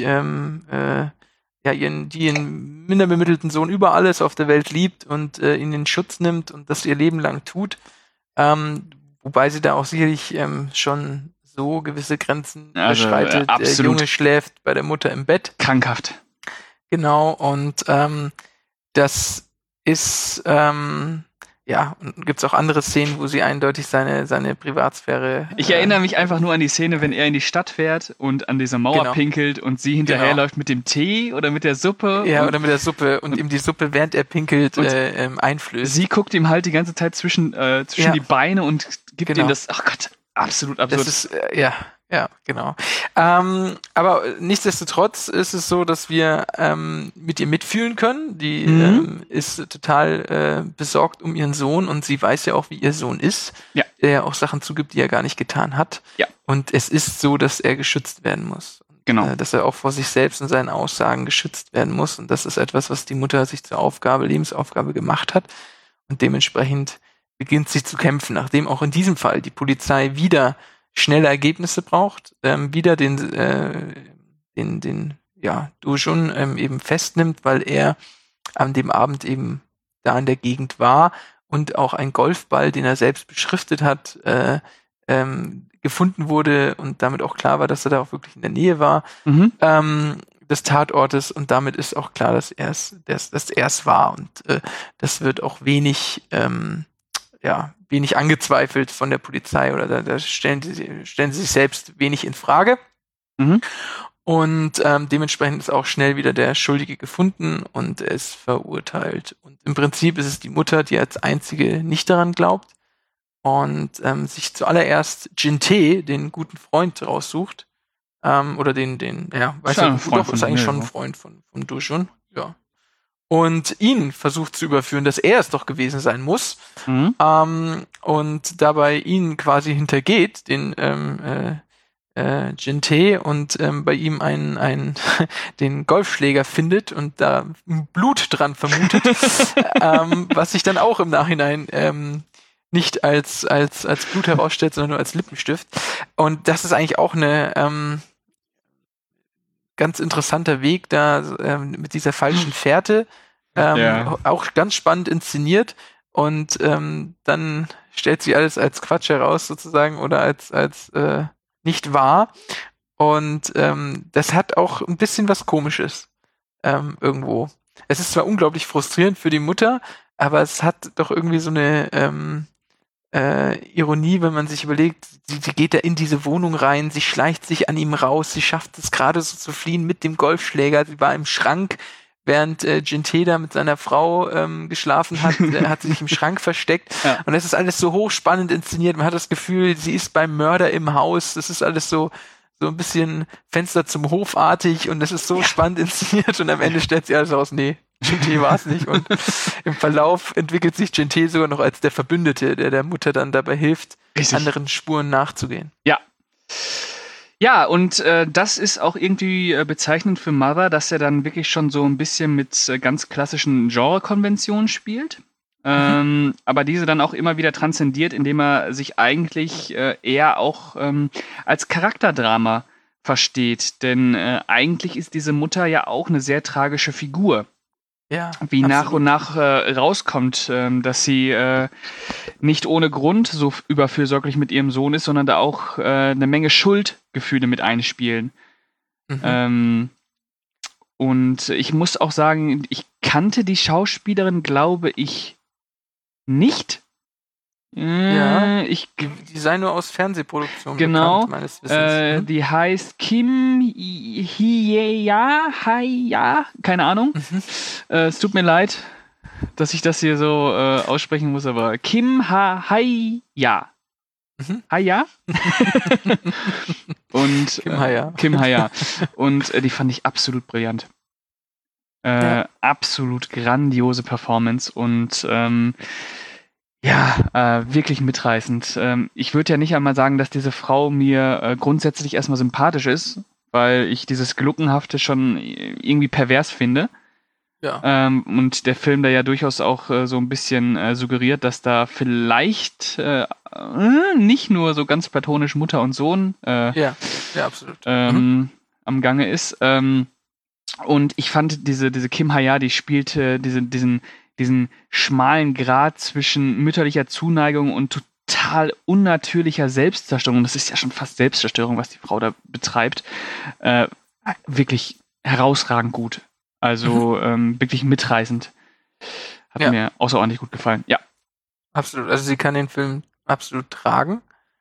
ihren minderbemittelten Sohn über alles auf der Welt liebt und ihn in Schutz nimmt und das ihr Leben lang tut. Wobei sie da auch sicherlich schon so gewisse Grenzen überschreitet. Der Junge schläft bei der Mutter im Bett. Krankhaft. Genau, und das ist und gibt's auch andere Szenen, wo sie eindeutig seine Privatsphäre. Ich erinnere mich einfach nur an die Szene, wenn er in die Stadt fährt und an dieser Mauer pinkelt und sie hinterherläuft mit dem Tee oder mit der Suppe. Ja, oder mit der Suppe und ihm die Suppe, während er pinkelt, einflößt. Sie guckt ihm halt die ganze Zeit zwischen die Beine und gibt ihm das, ach Gott, absolut absurd. Das ist, ja, genau. Aber nichtsdestotrotz ist es so, dass wir mit ihr mitfühlen können. Die ist total besorgt um ihren Sohn und sie weiß ja auch, wie ihr Sohn ist, der ja auch Sachen zugibt, die er gar nicht getan hat. Ja. Und es ist so, dass er geschützt werden muss. Genau. Dass er auch vor sich selbst und seinen Aussagen geschützt werden muss. Und das ist etwas, was die Mutter sich zur Lebensaufgabe gemacht hat. Und dementsprechend beginnt sie zu kämpfen, nachdem auch in diesem Fall die Polizei wieder schnelle Ergebnisse braucht, wieder den Do-jun eben festnimmt, weil er an dem Abend eben da in der Gegend war und auch ein Golfball, den er selbst beschriftet hat, gefunden wurde und damit auch klar war, dass er da auch wirklich in der Nähe war des Tatortes und damit ist auch klar, dass er es war und das wird auch wenig angezweifelt von der Polizei oder da stellen sie sich selbst wenig in Frage. Und dementsprechend ist auch schnell wieder der Schuldige gefunden und er ist verurteilt. Und im Prinzip ist es die Mutter, die als einzige nicht daran glaubt und sich zuallererst Jin-tae, den guten Freund, raussucht. Oder ist eigentlich schon ein Freund von Do-jun. Ja. Und ihn versucht zu überführen, dass er es doch gewesen sein muss. Und dabei ihn quasi hintergeht, den Jin-Tae und bei ihm den Golfschläger findet und da Blut dran vermutet, was sich dann auch im Nachhinein nicht als Blut herausstellt, sondern nur als Lippenstift. Und das ist eigentlich auch eine ganz interessanter Weg da mit dieser falschen Fährte. Auch ganz spannend inszeniert und dann stellt sie alles als Quatsch heraus sozusagen oder als nicht wahr und das hat auch ein bisschen was Komisches irgendwo. Es ist zwar unglaublich frustrierend für die Mutter, aber es hat doch irgendwie so eine Ironie, wenn man sich überlegt, sie geht da in diese Wohnung rein, sie schleicht sich an ihm raus, sie schafft es gerade so zu fliehen mit dem Golfschläger, sie war im Schrank, während Jin-Tae da mit seiner Frau geschlafen hat, hat sie sich im Schrank versteckt. Ja. Und das ist alles so hochspannend inszeniert. Man hat das Gefühl, sie ist beim Mörder im Haus. Das ist alles so ein bisschen Fenster zum Hofartig und das ist so spannend inszeniert. Und am Ende stellt sie alles raus, nee, Jin-Tae war es nicht. Und im Verlauf entwickelt sich Jin-Tae sogar noch als der Verbündete, der Mutter dann dabei hilft, anderen Spuren nachzugehen. Ja. Ja, und das ist auch irgendwie bezeichnend für Mother, dass er dann wirklich schon so ein bisschen mit ganz klassischen Genre-Konventionen spielt. Aber diese dann auch immer wieder transzendiert, indem er sich eigentlich eher auch als Charakterdrama versteht. Denn eigentlich ist diese Mutter ja auch eine sehr tragische Figur. Ja, wie absolut. Nach und nach rauskommt, dass sie nicht ohne Grund so überfürsorglich mit ihrem Sohn ist, sondern da auch eine Menge Schuldgefühle mit einspielen. Und ich muss auch sagen, ich kannte die Schauspielerin, glaube ich, nicht. Die sei nur aus Fernsehproduktionen bekannt, meines Wissens. Die heißt Kim Hye-ya, keine Ahnung. Es tut mir leid, dass ich das hier so aussprechen muss, aber Kim Ha-hai-ya. Haya? Und Kim Haya. Und die fand ich absolut brillant. Absolut grandiose Performance und wirklich mitreißend. Ich würde ja nicht einmal sagen, dass diese Frau mir grundsätzlich erstmal sympathisch ist, weil ich dieses Gluckenhafte schon irgendwie pervers finde. Ja. Und der Film da ja durchaus auch so ein bisschen suggeriert, dass da vielleicht nicht nur so ganz platonisch Mutter und Sohn absolut. Am Gange ist. Und ich fand diese Kim Haya, die spielte diesen schmalen Grat zwischen mütterlicher Zuneigung und total unnatürlicher Selbstzerstörung. Das ist ja schon fast Selbstzerstörung, was die Frau da betreibt. Wirklich herausragend gut. Also wirklich mitreißend. Hat mir außerordentlich gut gefallen. Ja. Absolut. Also sie kann den Film absolut tragen.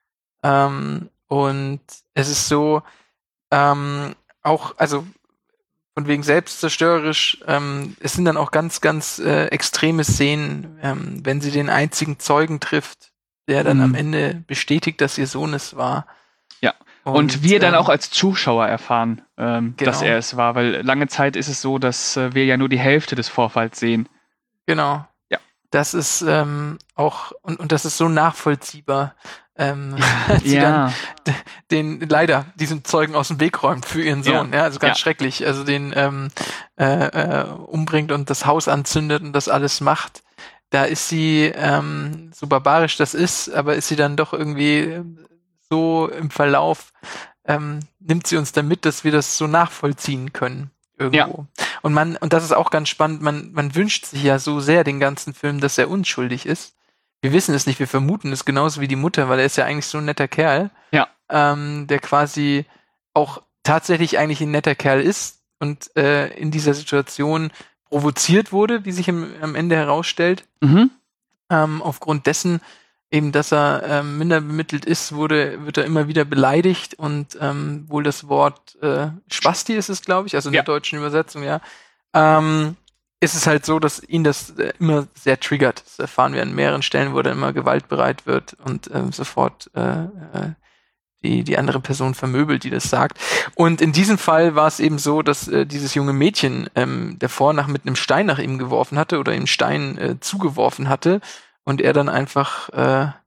Und es ist so auch, also von wegen selbstzerstörerisch, es sind dann auch ganz, ganz extreme Szenen, wenn sie den einzigen Zeugen trifft, der dann am Ende bestätigt, dass ihr Sohn es war. Ja, und wir dann auch als Zuschauer erfahren, dass er es war, weil lange Zeit ist es so, dass wir ja nur die Hälfte des Vorfalls sehen. Genau. Ja. Das ist auch, und das ist so nachvollziehbar, als sie dann diesen Zeugen aus dem Weg räumt für ihren Sohn, also ganz schrecklich, also den umbringt und das Haus anzündet und das alles macht. Da ist sie, so barbarisch das ist, aber ist sie dann doch irgendwie so im Verlauf, nimmt sie uns da mit, dass wir das so nachvollziehen können. Irgendwo. Ja. Und das ist auch ganz spannend, man wünscht sich ja so sehr den ganzen Film, dass er unschuldig ist. Wir wissen es nicht, wir vermuten es genauso wie die Mutter, weil er ist ja eigentlich so ein netter Kerl, der quasi auch tatsächlich eigentlich ein netter Kerl ist und in dieser Situation provoziert wurde, wie sich am Ende herausstellt. Aufgrund dessen eben, dass er minder bemittelt ist, wird er immer wieder beleidigt und wohl das Wort Spasti ist es, glaube ich, also in der deutschen Übersetzung, ist es halt so, dass ihn das immer sehr triggert. Das erfahren wir an mehreren Stellen, wo er immer gewaltbereit wird und sofort die andere Person vermöbelt, die das sagt. Und in diesem Fall war es eben so, dass dieses junge Mädchen davor mit einem Stein nach ihm geworfen hatte oder ihm einen Stein zugeworfen hatte und er dann einfach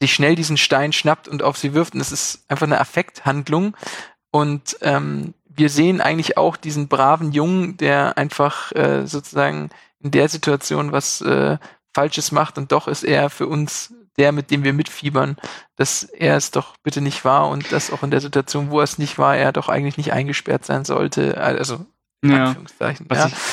sich schnell diesen Stein schnappt und auf sie wirft. Und es ist einfach eine Affekthandlung. Und wir sehen eigentlich auch diesen braven Jungen, der einfach sozusagen in der Situation was Falsches macht. Und doch ist er für uns der, mit dem wir mitfiebern, dass er es doch bitte nicht war und dass auch in der Situation, wo er es nicht war, er doch eigentlich nicht eingesperrt sein sollte. Also, in Anführungszeichen.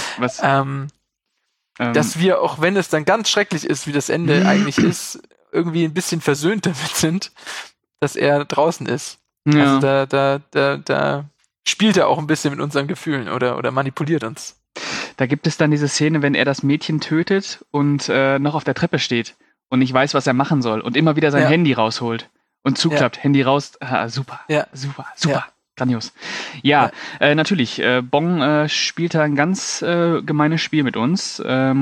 Dass wir, auch wenn es dann ganz schrecklich ist, wie das Ende eigentlich ist, irgendwie ein bisschen versöhnt damit sind, dass er draußen ist. Ja. Also da spielt er auch ein bisschen mit unseren Gefühlen oder manipuliert uns. Da gibt es dann diese Szene, wenn er das Mädchen tötet und noch auf der Treppe steht und nicht weiß, was er machen soll und immer wieder sein Handy rausholt und zuklappt. Handy raus. Super. Super. Grandios. Natürlich. Bong spielt da ein ganz gemeines Spiel mit uns.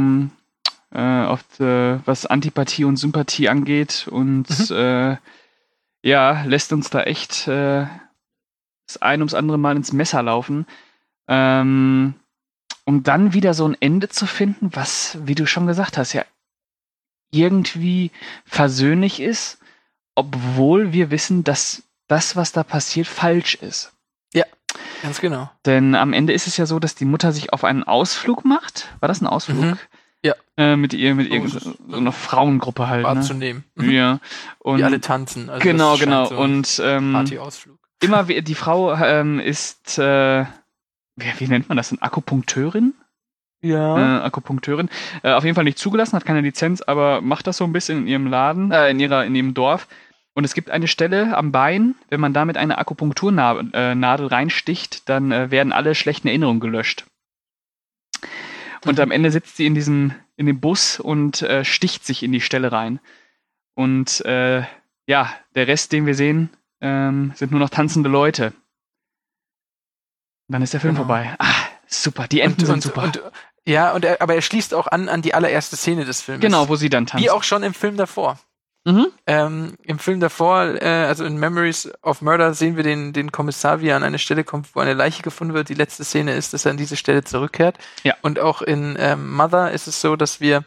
Was Antipathie und Sympathie angeht und lässt uns da echt das ein ums andere Mal ins Messer laufen. Um dann wieder so ein Ende zu finden, was, wie du schon gesagt hast, ja irgendwie versöhnlich ist, obwohl wir wissen, dass das, was da passiert, falsch ist. Ja, ganz genau. Denn am Ende ist es ja so, dass die Mutter sich auf einen Ausflug macht. War das ein Ausflug? Ja. Mit so einer Frauengruppe halt. Wahrzunehmen. Ne? Ja. Und die alle tanzen. Also genau. So und Partyausflug. Die Frau ist, wie nennt man das? Eine Akupunkteurin? Ja. Akupunkteurin. Auf jeden Fall nicht zugelassen, hat keine Lizenz, aber macht das so ein bisschen in ihrem Laden, in ihrem Dorf. Und es gibt eine Stelle am Bein, wenn man damit eine Akupunkturnadel reinsticht, dann werden alle schlechten Erinnerungen gelöscht. Und am Ende sitzt sie in dem Bus und sticht sich in die Stelle rein. Und der Rest, den wir sehen, sind nur noch tanzende Leute. Und dann ist der Film vorbei. Super, die Enden sind super. Aber er schließt auch an die allererste Szene des Films. Genau, wo sie dann tanzt. Wie auch schon im Film davor. Im Film davor, also in Memories of Murder, sehen wir den Kommissar, wie er an eine Stelle kommt, wo eine Leiche gefunden wird. Die letzte Szene ist, dass er an diese Stelle zurückkehrt. Ja. Und auch in Mother ist es so, dass wir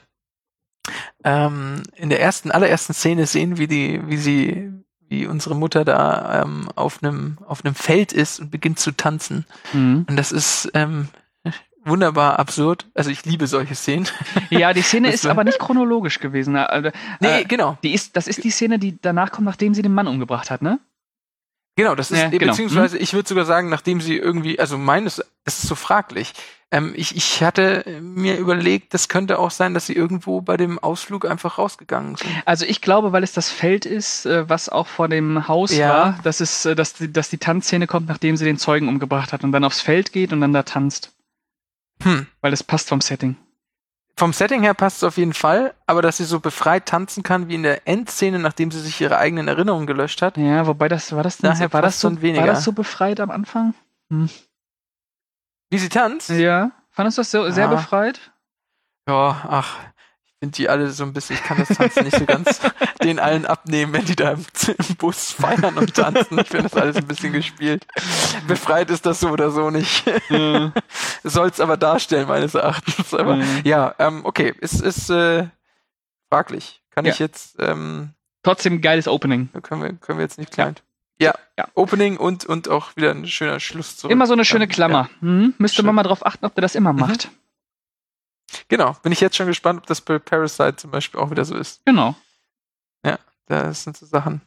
in der allerersten Szene sehen, wie unsere Mutter da auf einem Feld ist und beginnt zu tanzen. Und das ist wunderbar absurd. Also ich liebe solche Szenen. Ja, die Szene ist aber nicht chronologisch gewesen. Nee, genau. Das ist die Szene, die danach kommt, nachdem sie den Mann umgebracht hat, ne? Genau, das ist, beziehungsweise ich würde sogar sagen, nachdem sie irgendwie, also das ist so fraglich. Ich hatte mir überlegt, das könnte auch sein, dass sie irgendwo bei dem Ausflug einfach rausgegangen sind. Also ich glaube, weil es das Feld ist, was auch vor dem Haus war, dass die Tanzszene kommt, nachdem sie den Zeugen umgebracht hat und dann aufs Feld geht und dann da tanzt. Weil das passt vom Setting. Vom Setting her passt es auf jeden Fall, aber dass sie so befreit tanzen kann wie in der Endszene, nachdem sie sich ihre eigenen Erinnerungen gelöscht hat. Ja, wobei war das so befreit am Anfang? Wie sie tanzt? Ja, fandest du das sehr befreit? Ja, ich finde die alle so ein bisschen, ich kann das Tanzen nicht so ganz den allen abnehmen, wenn die da im Bus feiern und tanzen. Ich finde das alles ein bisschen gespielt. Befreit ist das so oder so nicht. Soll es aber darstellen, meines Erachtens. Aber okay, es ist fraglich. Kann ich jetzt trotzdem geiles Opening. Können wir jetzt nicht klein. Ja. Opening und auch wieder ein schöner Schluss zurück. Immer so eine schöne Klammer. Ja. Müsste man mal drauf achten, ob der das immer macht. Genau, bin ich jetzt schon gespannt, ob das bei Parasite zum Beispiel auch wieder so ist. Genau. Ja, das sind so Sachen,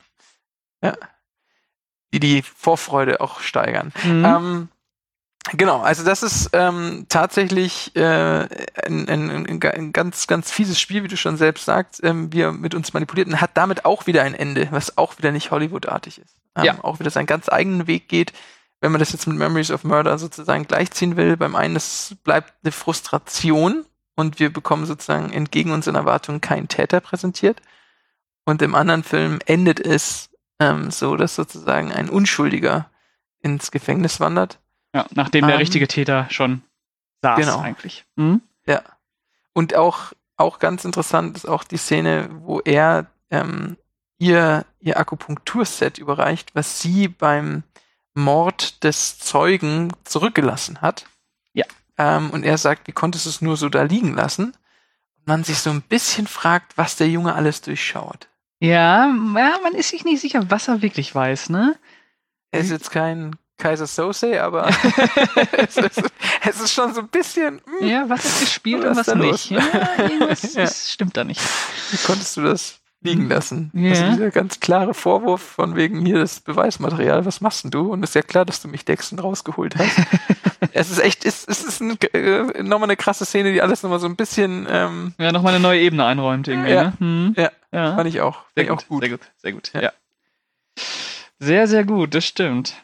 die Vorfreude auch steigern. Genau, also das ist tatsächlich ein ganz, ganz fieses Spiel, wie du schon selbst sagst, wie er mit uns manipuliert und hat damit auch wieder ein Ende, was auch wieder nicht Hollywood-artig ist. Auch wieder seinen ganz eigenen Weg geht. Wenn man das jetzt mit Memories of Murder sozusagen gleichziehen will, beim einen, es bleibt eine Frustration und wir bekommen sozusagen entgegen unseren Erwartungen keinen Täter präsentiert. Und im anderen Film endet es so, dass sozusagen ein Unschuldiger ins Gefängnis wandert. Ja, nachdem der richtige Täter schon saß eigentlich. Ja. Und auch ganz interessant ist auch die Szene, wo er ihr Akupunkturset überreicht, was sie beim Mord des Zeugen zurückgelassen hat. Ja. Und er sagt, wie konntest du es nur so da liegen lassen? Und man sich so ein bisschen fragt, was der Junge alles durchschaut. Ja, man ist sich nicht sicher, was er wirklich weiß, ne? Er ist jetzt kein Kaiser Sose, aber es ist schon so ein bisschen. Ja, was ist gespielt und was nicht. Ja, irgendwas stimmt da nicht. Wie konntest du das liegen lassen? Ja. Also dieser ganz klare Vorwurf von wegen hier das Beweismaterial, was machst denn du? Und es ist ja klar, dass du mich Dexton rausgeholt hast. Es ist echt, es ist nochmal eine krasse Szene, die alles nochmal so ein bisschen nochmal eine neue Ebene einräumt irgendwie, ja, ne? Ja, fand ich auch. Sehr gut, gut. Sehr gut. Ja. Sehr, sehr gut, das stimmt.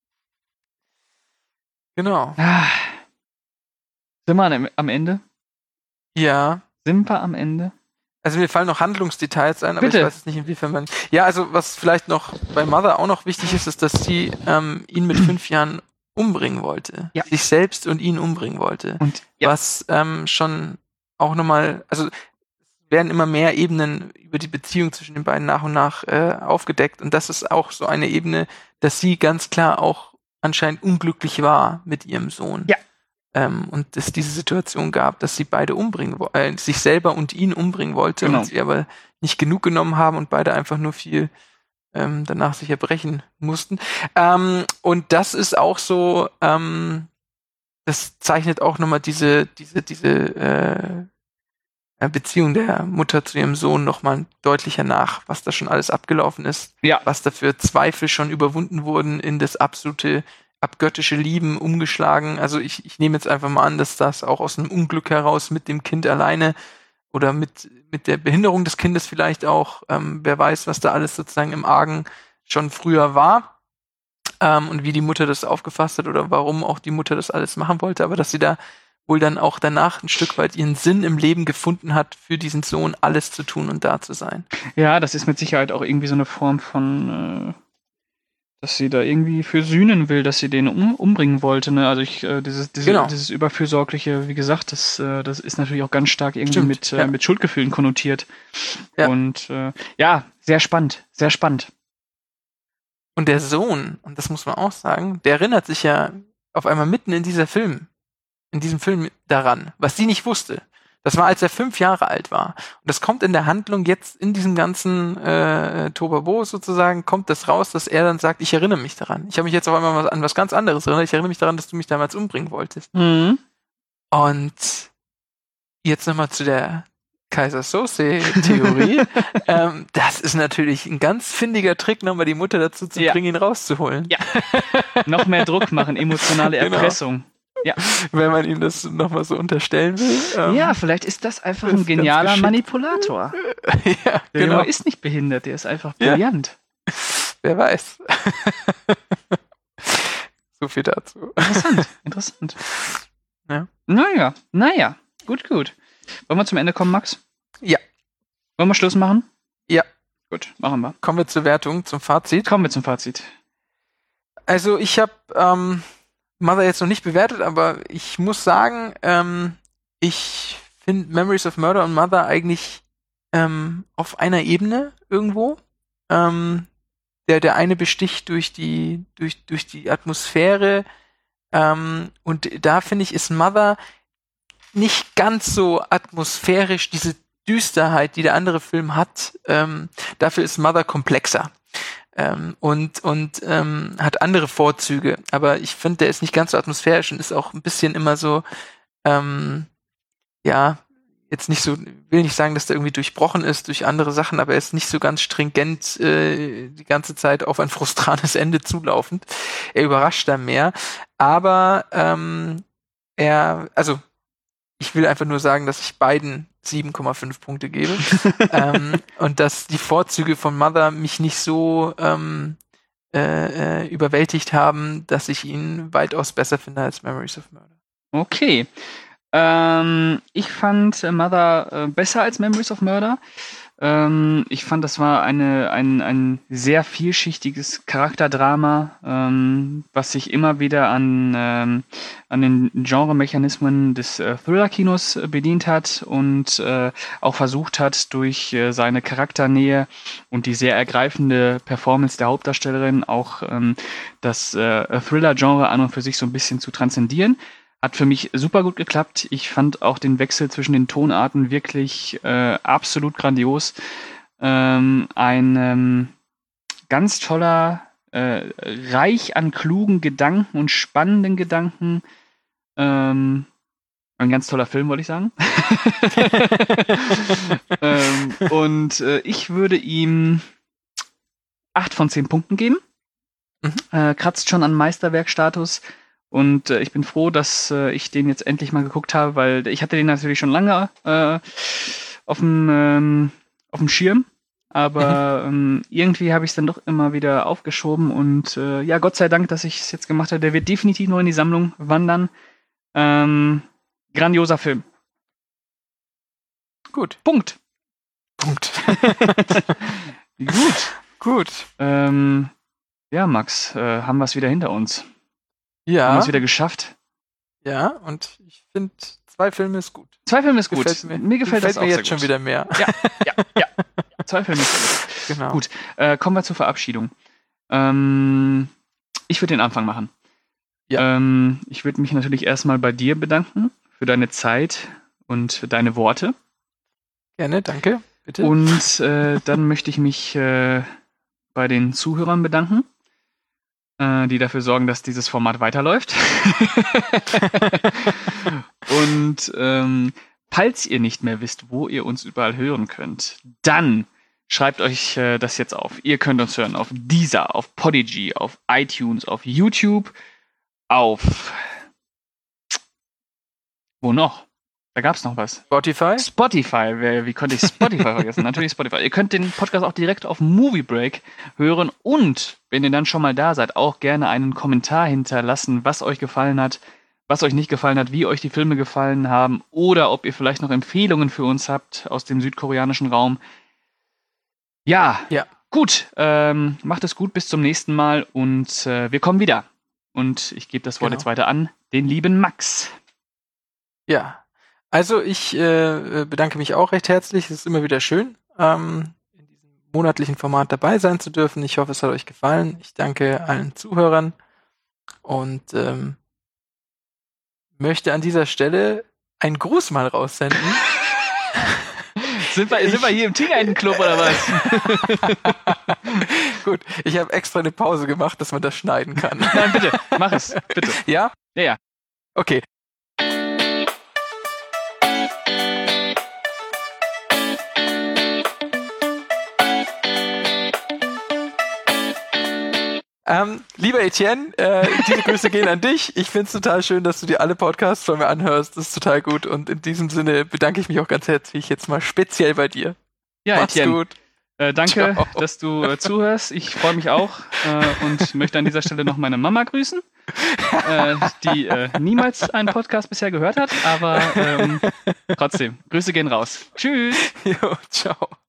Genau. Sind wir am Ende? Ja. Sind wir am Ende? Also mir fallen noch Handlungsdetails ein, aber Bitte. ich weiß jetzt nicht, inwiefern man... Ja, also was vielleicht noch bei Mother auch noch wichtig ist, ist, dass sie ihn mit 5 Jahren umbringen wollte. Ja. Sich selbst und ihn umbringen wollte. Und ja. Was schon auch nochmal... Also werden immer mehr Ebenen über die Beziehung zwischen den beiden nach und nach aufgedeckt. Und das ist auch so eine Ebene, dass sie ganz klar auch anscheinend unglücklich war mit ihrem Sohn. Ja. Und es diese Situation gab, dass sie beide sich selber und ihn umbringen wollte, Genau. und sie aber nicht genug genommen haben und beide einfach nur viel danach sich erbrechen mussten. Und das ist auch so, das zeichnet auch nochmal diese Beziehung der Mutter zu ihrem Sohn nochmal deutlicher nach, was da schon alles abgelaufen ist, Ja. was da für Zweifel schon überwunden wurden, in das absolute abgöttische Lieben umgeschlagen. Also ich nehme jetzt einfach mal an, dass das auch aus einem Unglück heraus mit dem Kind alleine oder mit der Behinderung des Kindes vielleicht auch, wer weiß, was da alles sozusagen im Argen schon früher war, und wie die Mutter das aufgefasst hat oder warum auch die Mutter das alles machen wollte, aber dass sie da wohl dann auch danach ein Stück weit ihren Sinn im Leben gefunden hat, für diesen Sohn alles zu tun und da zu sein. Ja, das ist mit Sicherheit auch irgendwie so eine Form von, dass sie da irgendwie für sühnen will, dass sie den umbringen wollte. Ne? Also dieses überfürsorgliche, wie gesagt, das ist natürlich auch ganz stark irgendwie mit Schuldgefühlen konnotiert. Ja. Und sehr spannend, sehr spannend. Und der Sohn, und das muss man auch sagen, der erinnert sich ja auf einmal mitten in diesem Film daran, was sie nicht wusste. Das war, als er 5 Jahre alt war. Und das kommt in der Handlung jetzt, in diesem ganzen Tobabo sozusagen, kommt das raus, dass er dann sagt, ich erinnere mich daran. Ich habe mich jetzt auf einmal an was ganz anderes erinnert. Ich erinnere mich daran, dass du mich damals umbringen wolltest. Mhm. Und jetzt nochmal zu der Kaiser Sose-Theorie. Das ist natürlich ein ganz findiger Trick, nochmal die Mutter dazu zu bringen, ihn rauszuholen. Ja. Noch mehr Druck machen, emotionale Erpressung. Ja. Wenn man ihm das nochmal so unterstellen will. Ja, vielleicht ist das einfach ein genialer Manipulator. Ja, Der Junge ist nicht behindert, der ist einfach brillant. Wer weiß. So viel dazu. Interessant. Ja. Naja, gut. Wollen wir zum Ende kommen, Max? Ja. Wollen wir Schluss machen? Ja. Gut, machen wir. Kommen wir zur Wertung, zum Fazit. Kommen wir zum Fazit. Also ich habe Mother jetzt noch nicht bewertet, aber ich muss sagen, ich finde Memories of Murder und Mother eigentlich auf einer Ebene irgendwo. Der eine besticht durch die Atmosphäre, und da finde ich, ist Mother nicht ganz so atmosphärisch, diese Düsterheit, die der andere Film hat. Dafür ist Mother komplexer. Und hat andere Vorzüge, aber ich finde, der ist nicht ganz so atmosphärisch und ist auch ein bisschen immer so, jetzt nicht so, will nicht sagen, dass der irgendwie durchbrochen ist durch andere Sachen, aber er ist nicht so ganz stringent die ganze Zeit auf ein frustranes Ende zulaufend. Er überrascht da mehr, aber ich will einfach nur sagen, dass ich beiden 7,5 Punkte gebe. Und dass die Vorzüge von Mother mich nicht so überwältigt haben, dass ich ihn weitaus besser finde als Memories of Murder. Okay. Ich fand Mother besser als Memories of Murder. Ich fand, das war ein sehr vielschichtiges Charakterdrama, was sich immer wieder an den Genremechanismen des Thriller-Kinos bedient hat und auch versucht hat, durch seine Charakternähe und die sehr ergreifende Performance der Hauptdarstellerin auch das Thriller-Genre an und für sich so ein bisschen zu transzendieren. Hat für mich super gut geklappt. Ich fand auch den Wechsel zwischen den Tonarten wirklich absolut grandios. Ein ganz toller, reich an klugen Gedanken und spannenden Gedanken. Ein ganz toller Film, wollte ich sagen. Ich würde ihm 8 von 10 Punkten geben. Kratzt schon an Meisterwerkstatus. Und ich bin froh, dass ich den jetzt endlich mal geguckt habe, weil ich hatte den natürlich schon lange auf dem Schirm. Aber irgendwie habe ich es dann doch immer wieder aufgeschoben. Und ja, Gott sei Dank, dass ich es jetzt gemacht habe. Der wird definitiv noch in die Sammlung wandern. Grandioser Film. Gut. Punkt. Gut. Ja, Max, haben wir es wieder hinter uns. Ja. Haben wir es wieder geschafft. Ja, und ich finde, 2 Filme ist gut. 2 Filme ist gut. Mir gefällt das auch mir jetzt sehr schon wieder mehr. Ja. 2 Filme ist gut. Genau. Gut, kommen wir zur Verabschiedung. Ich würde den Anfang machen. Ja. Ich würde mich natürlich erstmal bei dir bedanken für deine Zeit und deine Worte. Gerne, danke. Bitte. Und dann möchte ich mich bei den Zuhörern bedanken, die dafür sorgen, dass dieses Format weiterläuft. Und falls ihr nicht mehr wisst, wo ihr uns überall hören könnt, dann schreibt euch das jetzt auf. Ihr könnt uns hören auf Deezer, auf Podigy, auf iTunes, auf YouTube, auf... Wo noch? Da gab es noch was. Spotify. Wie konnte ich Spotify vergessen? Natürlich Spotify. Ihr könnt den Podcast auch direkt auf Movie Break hören und, wenn ihr dann schon mal da seid, auch gerne einen Kommentar hinterlassen, was euch gefallen hat, was euch nicht gefallen hat, wie euch die Filme gefallen haben oder ob ihr vielleicht noch Empfehlungen für uns habt aus dem südkoreanischen Raum. Ja. Gut. Macht es gut, bis zum nächsten Mal und wir kommen wieder. Und ich gebe das Wort jetzt weiter an den lieben Max. Ja. Also ich bedanke mich auch recht herzlich. Es ist immer wieder schön, in diesem monatlichen Format dabei sein zu dürfen. Ich hoffe, es hat euch gefallen. Ich danke allen Zuhörern und möchte an dieser Stelle einen Gruß mal raussenden. Sind wir hier im Tigereitenclub oder was? Gut, ich habe extra eine Pause gemacht, dass man das schneiden kann. Nein, bitte, mach es, bitte. Ja? Ja. Okay. Lieber Etienne, diese Grüße gehen an dich. Ich finde es total schön, dass du dir alle Podcasts von mir anhörst. Das ist total gut. Und in diesem Sinne bedanke ich mich auch ganz herzlich jetzt mal speziell bei dir. Ja, Mach's Etienne. gut. Danke, Ciao. dass du zuhörst. Ich freue mich auch und möchte an dieser Stelle noch meine Mama grüßen, die niemals einen Podcast bisher gehört hat, aber trotzdem, Grüße gehen raus. Tschüss. Jo, ciao.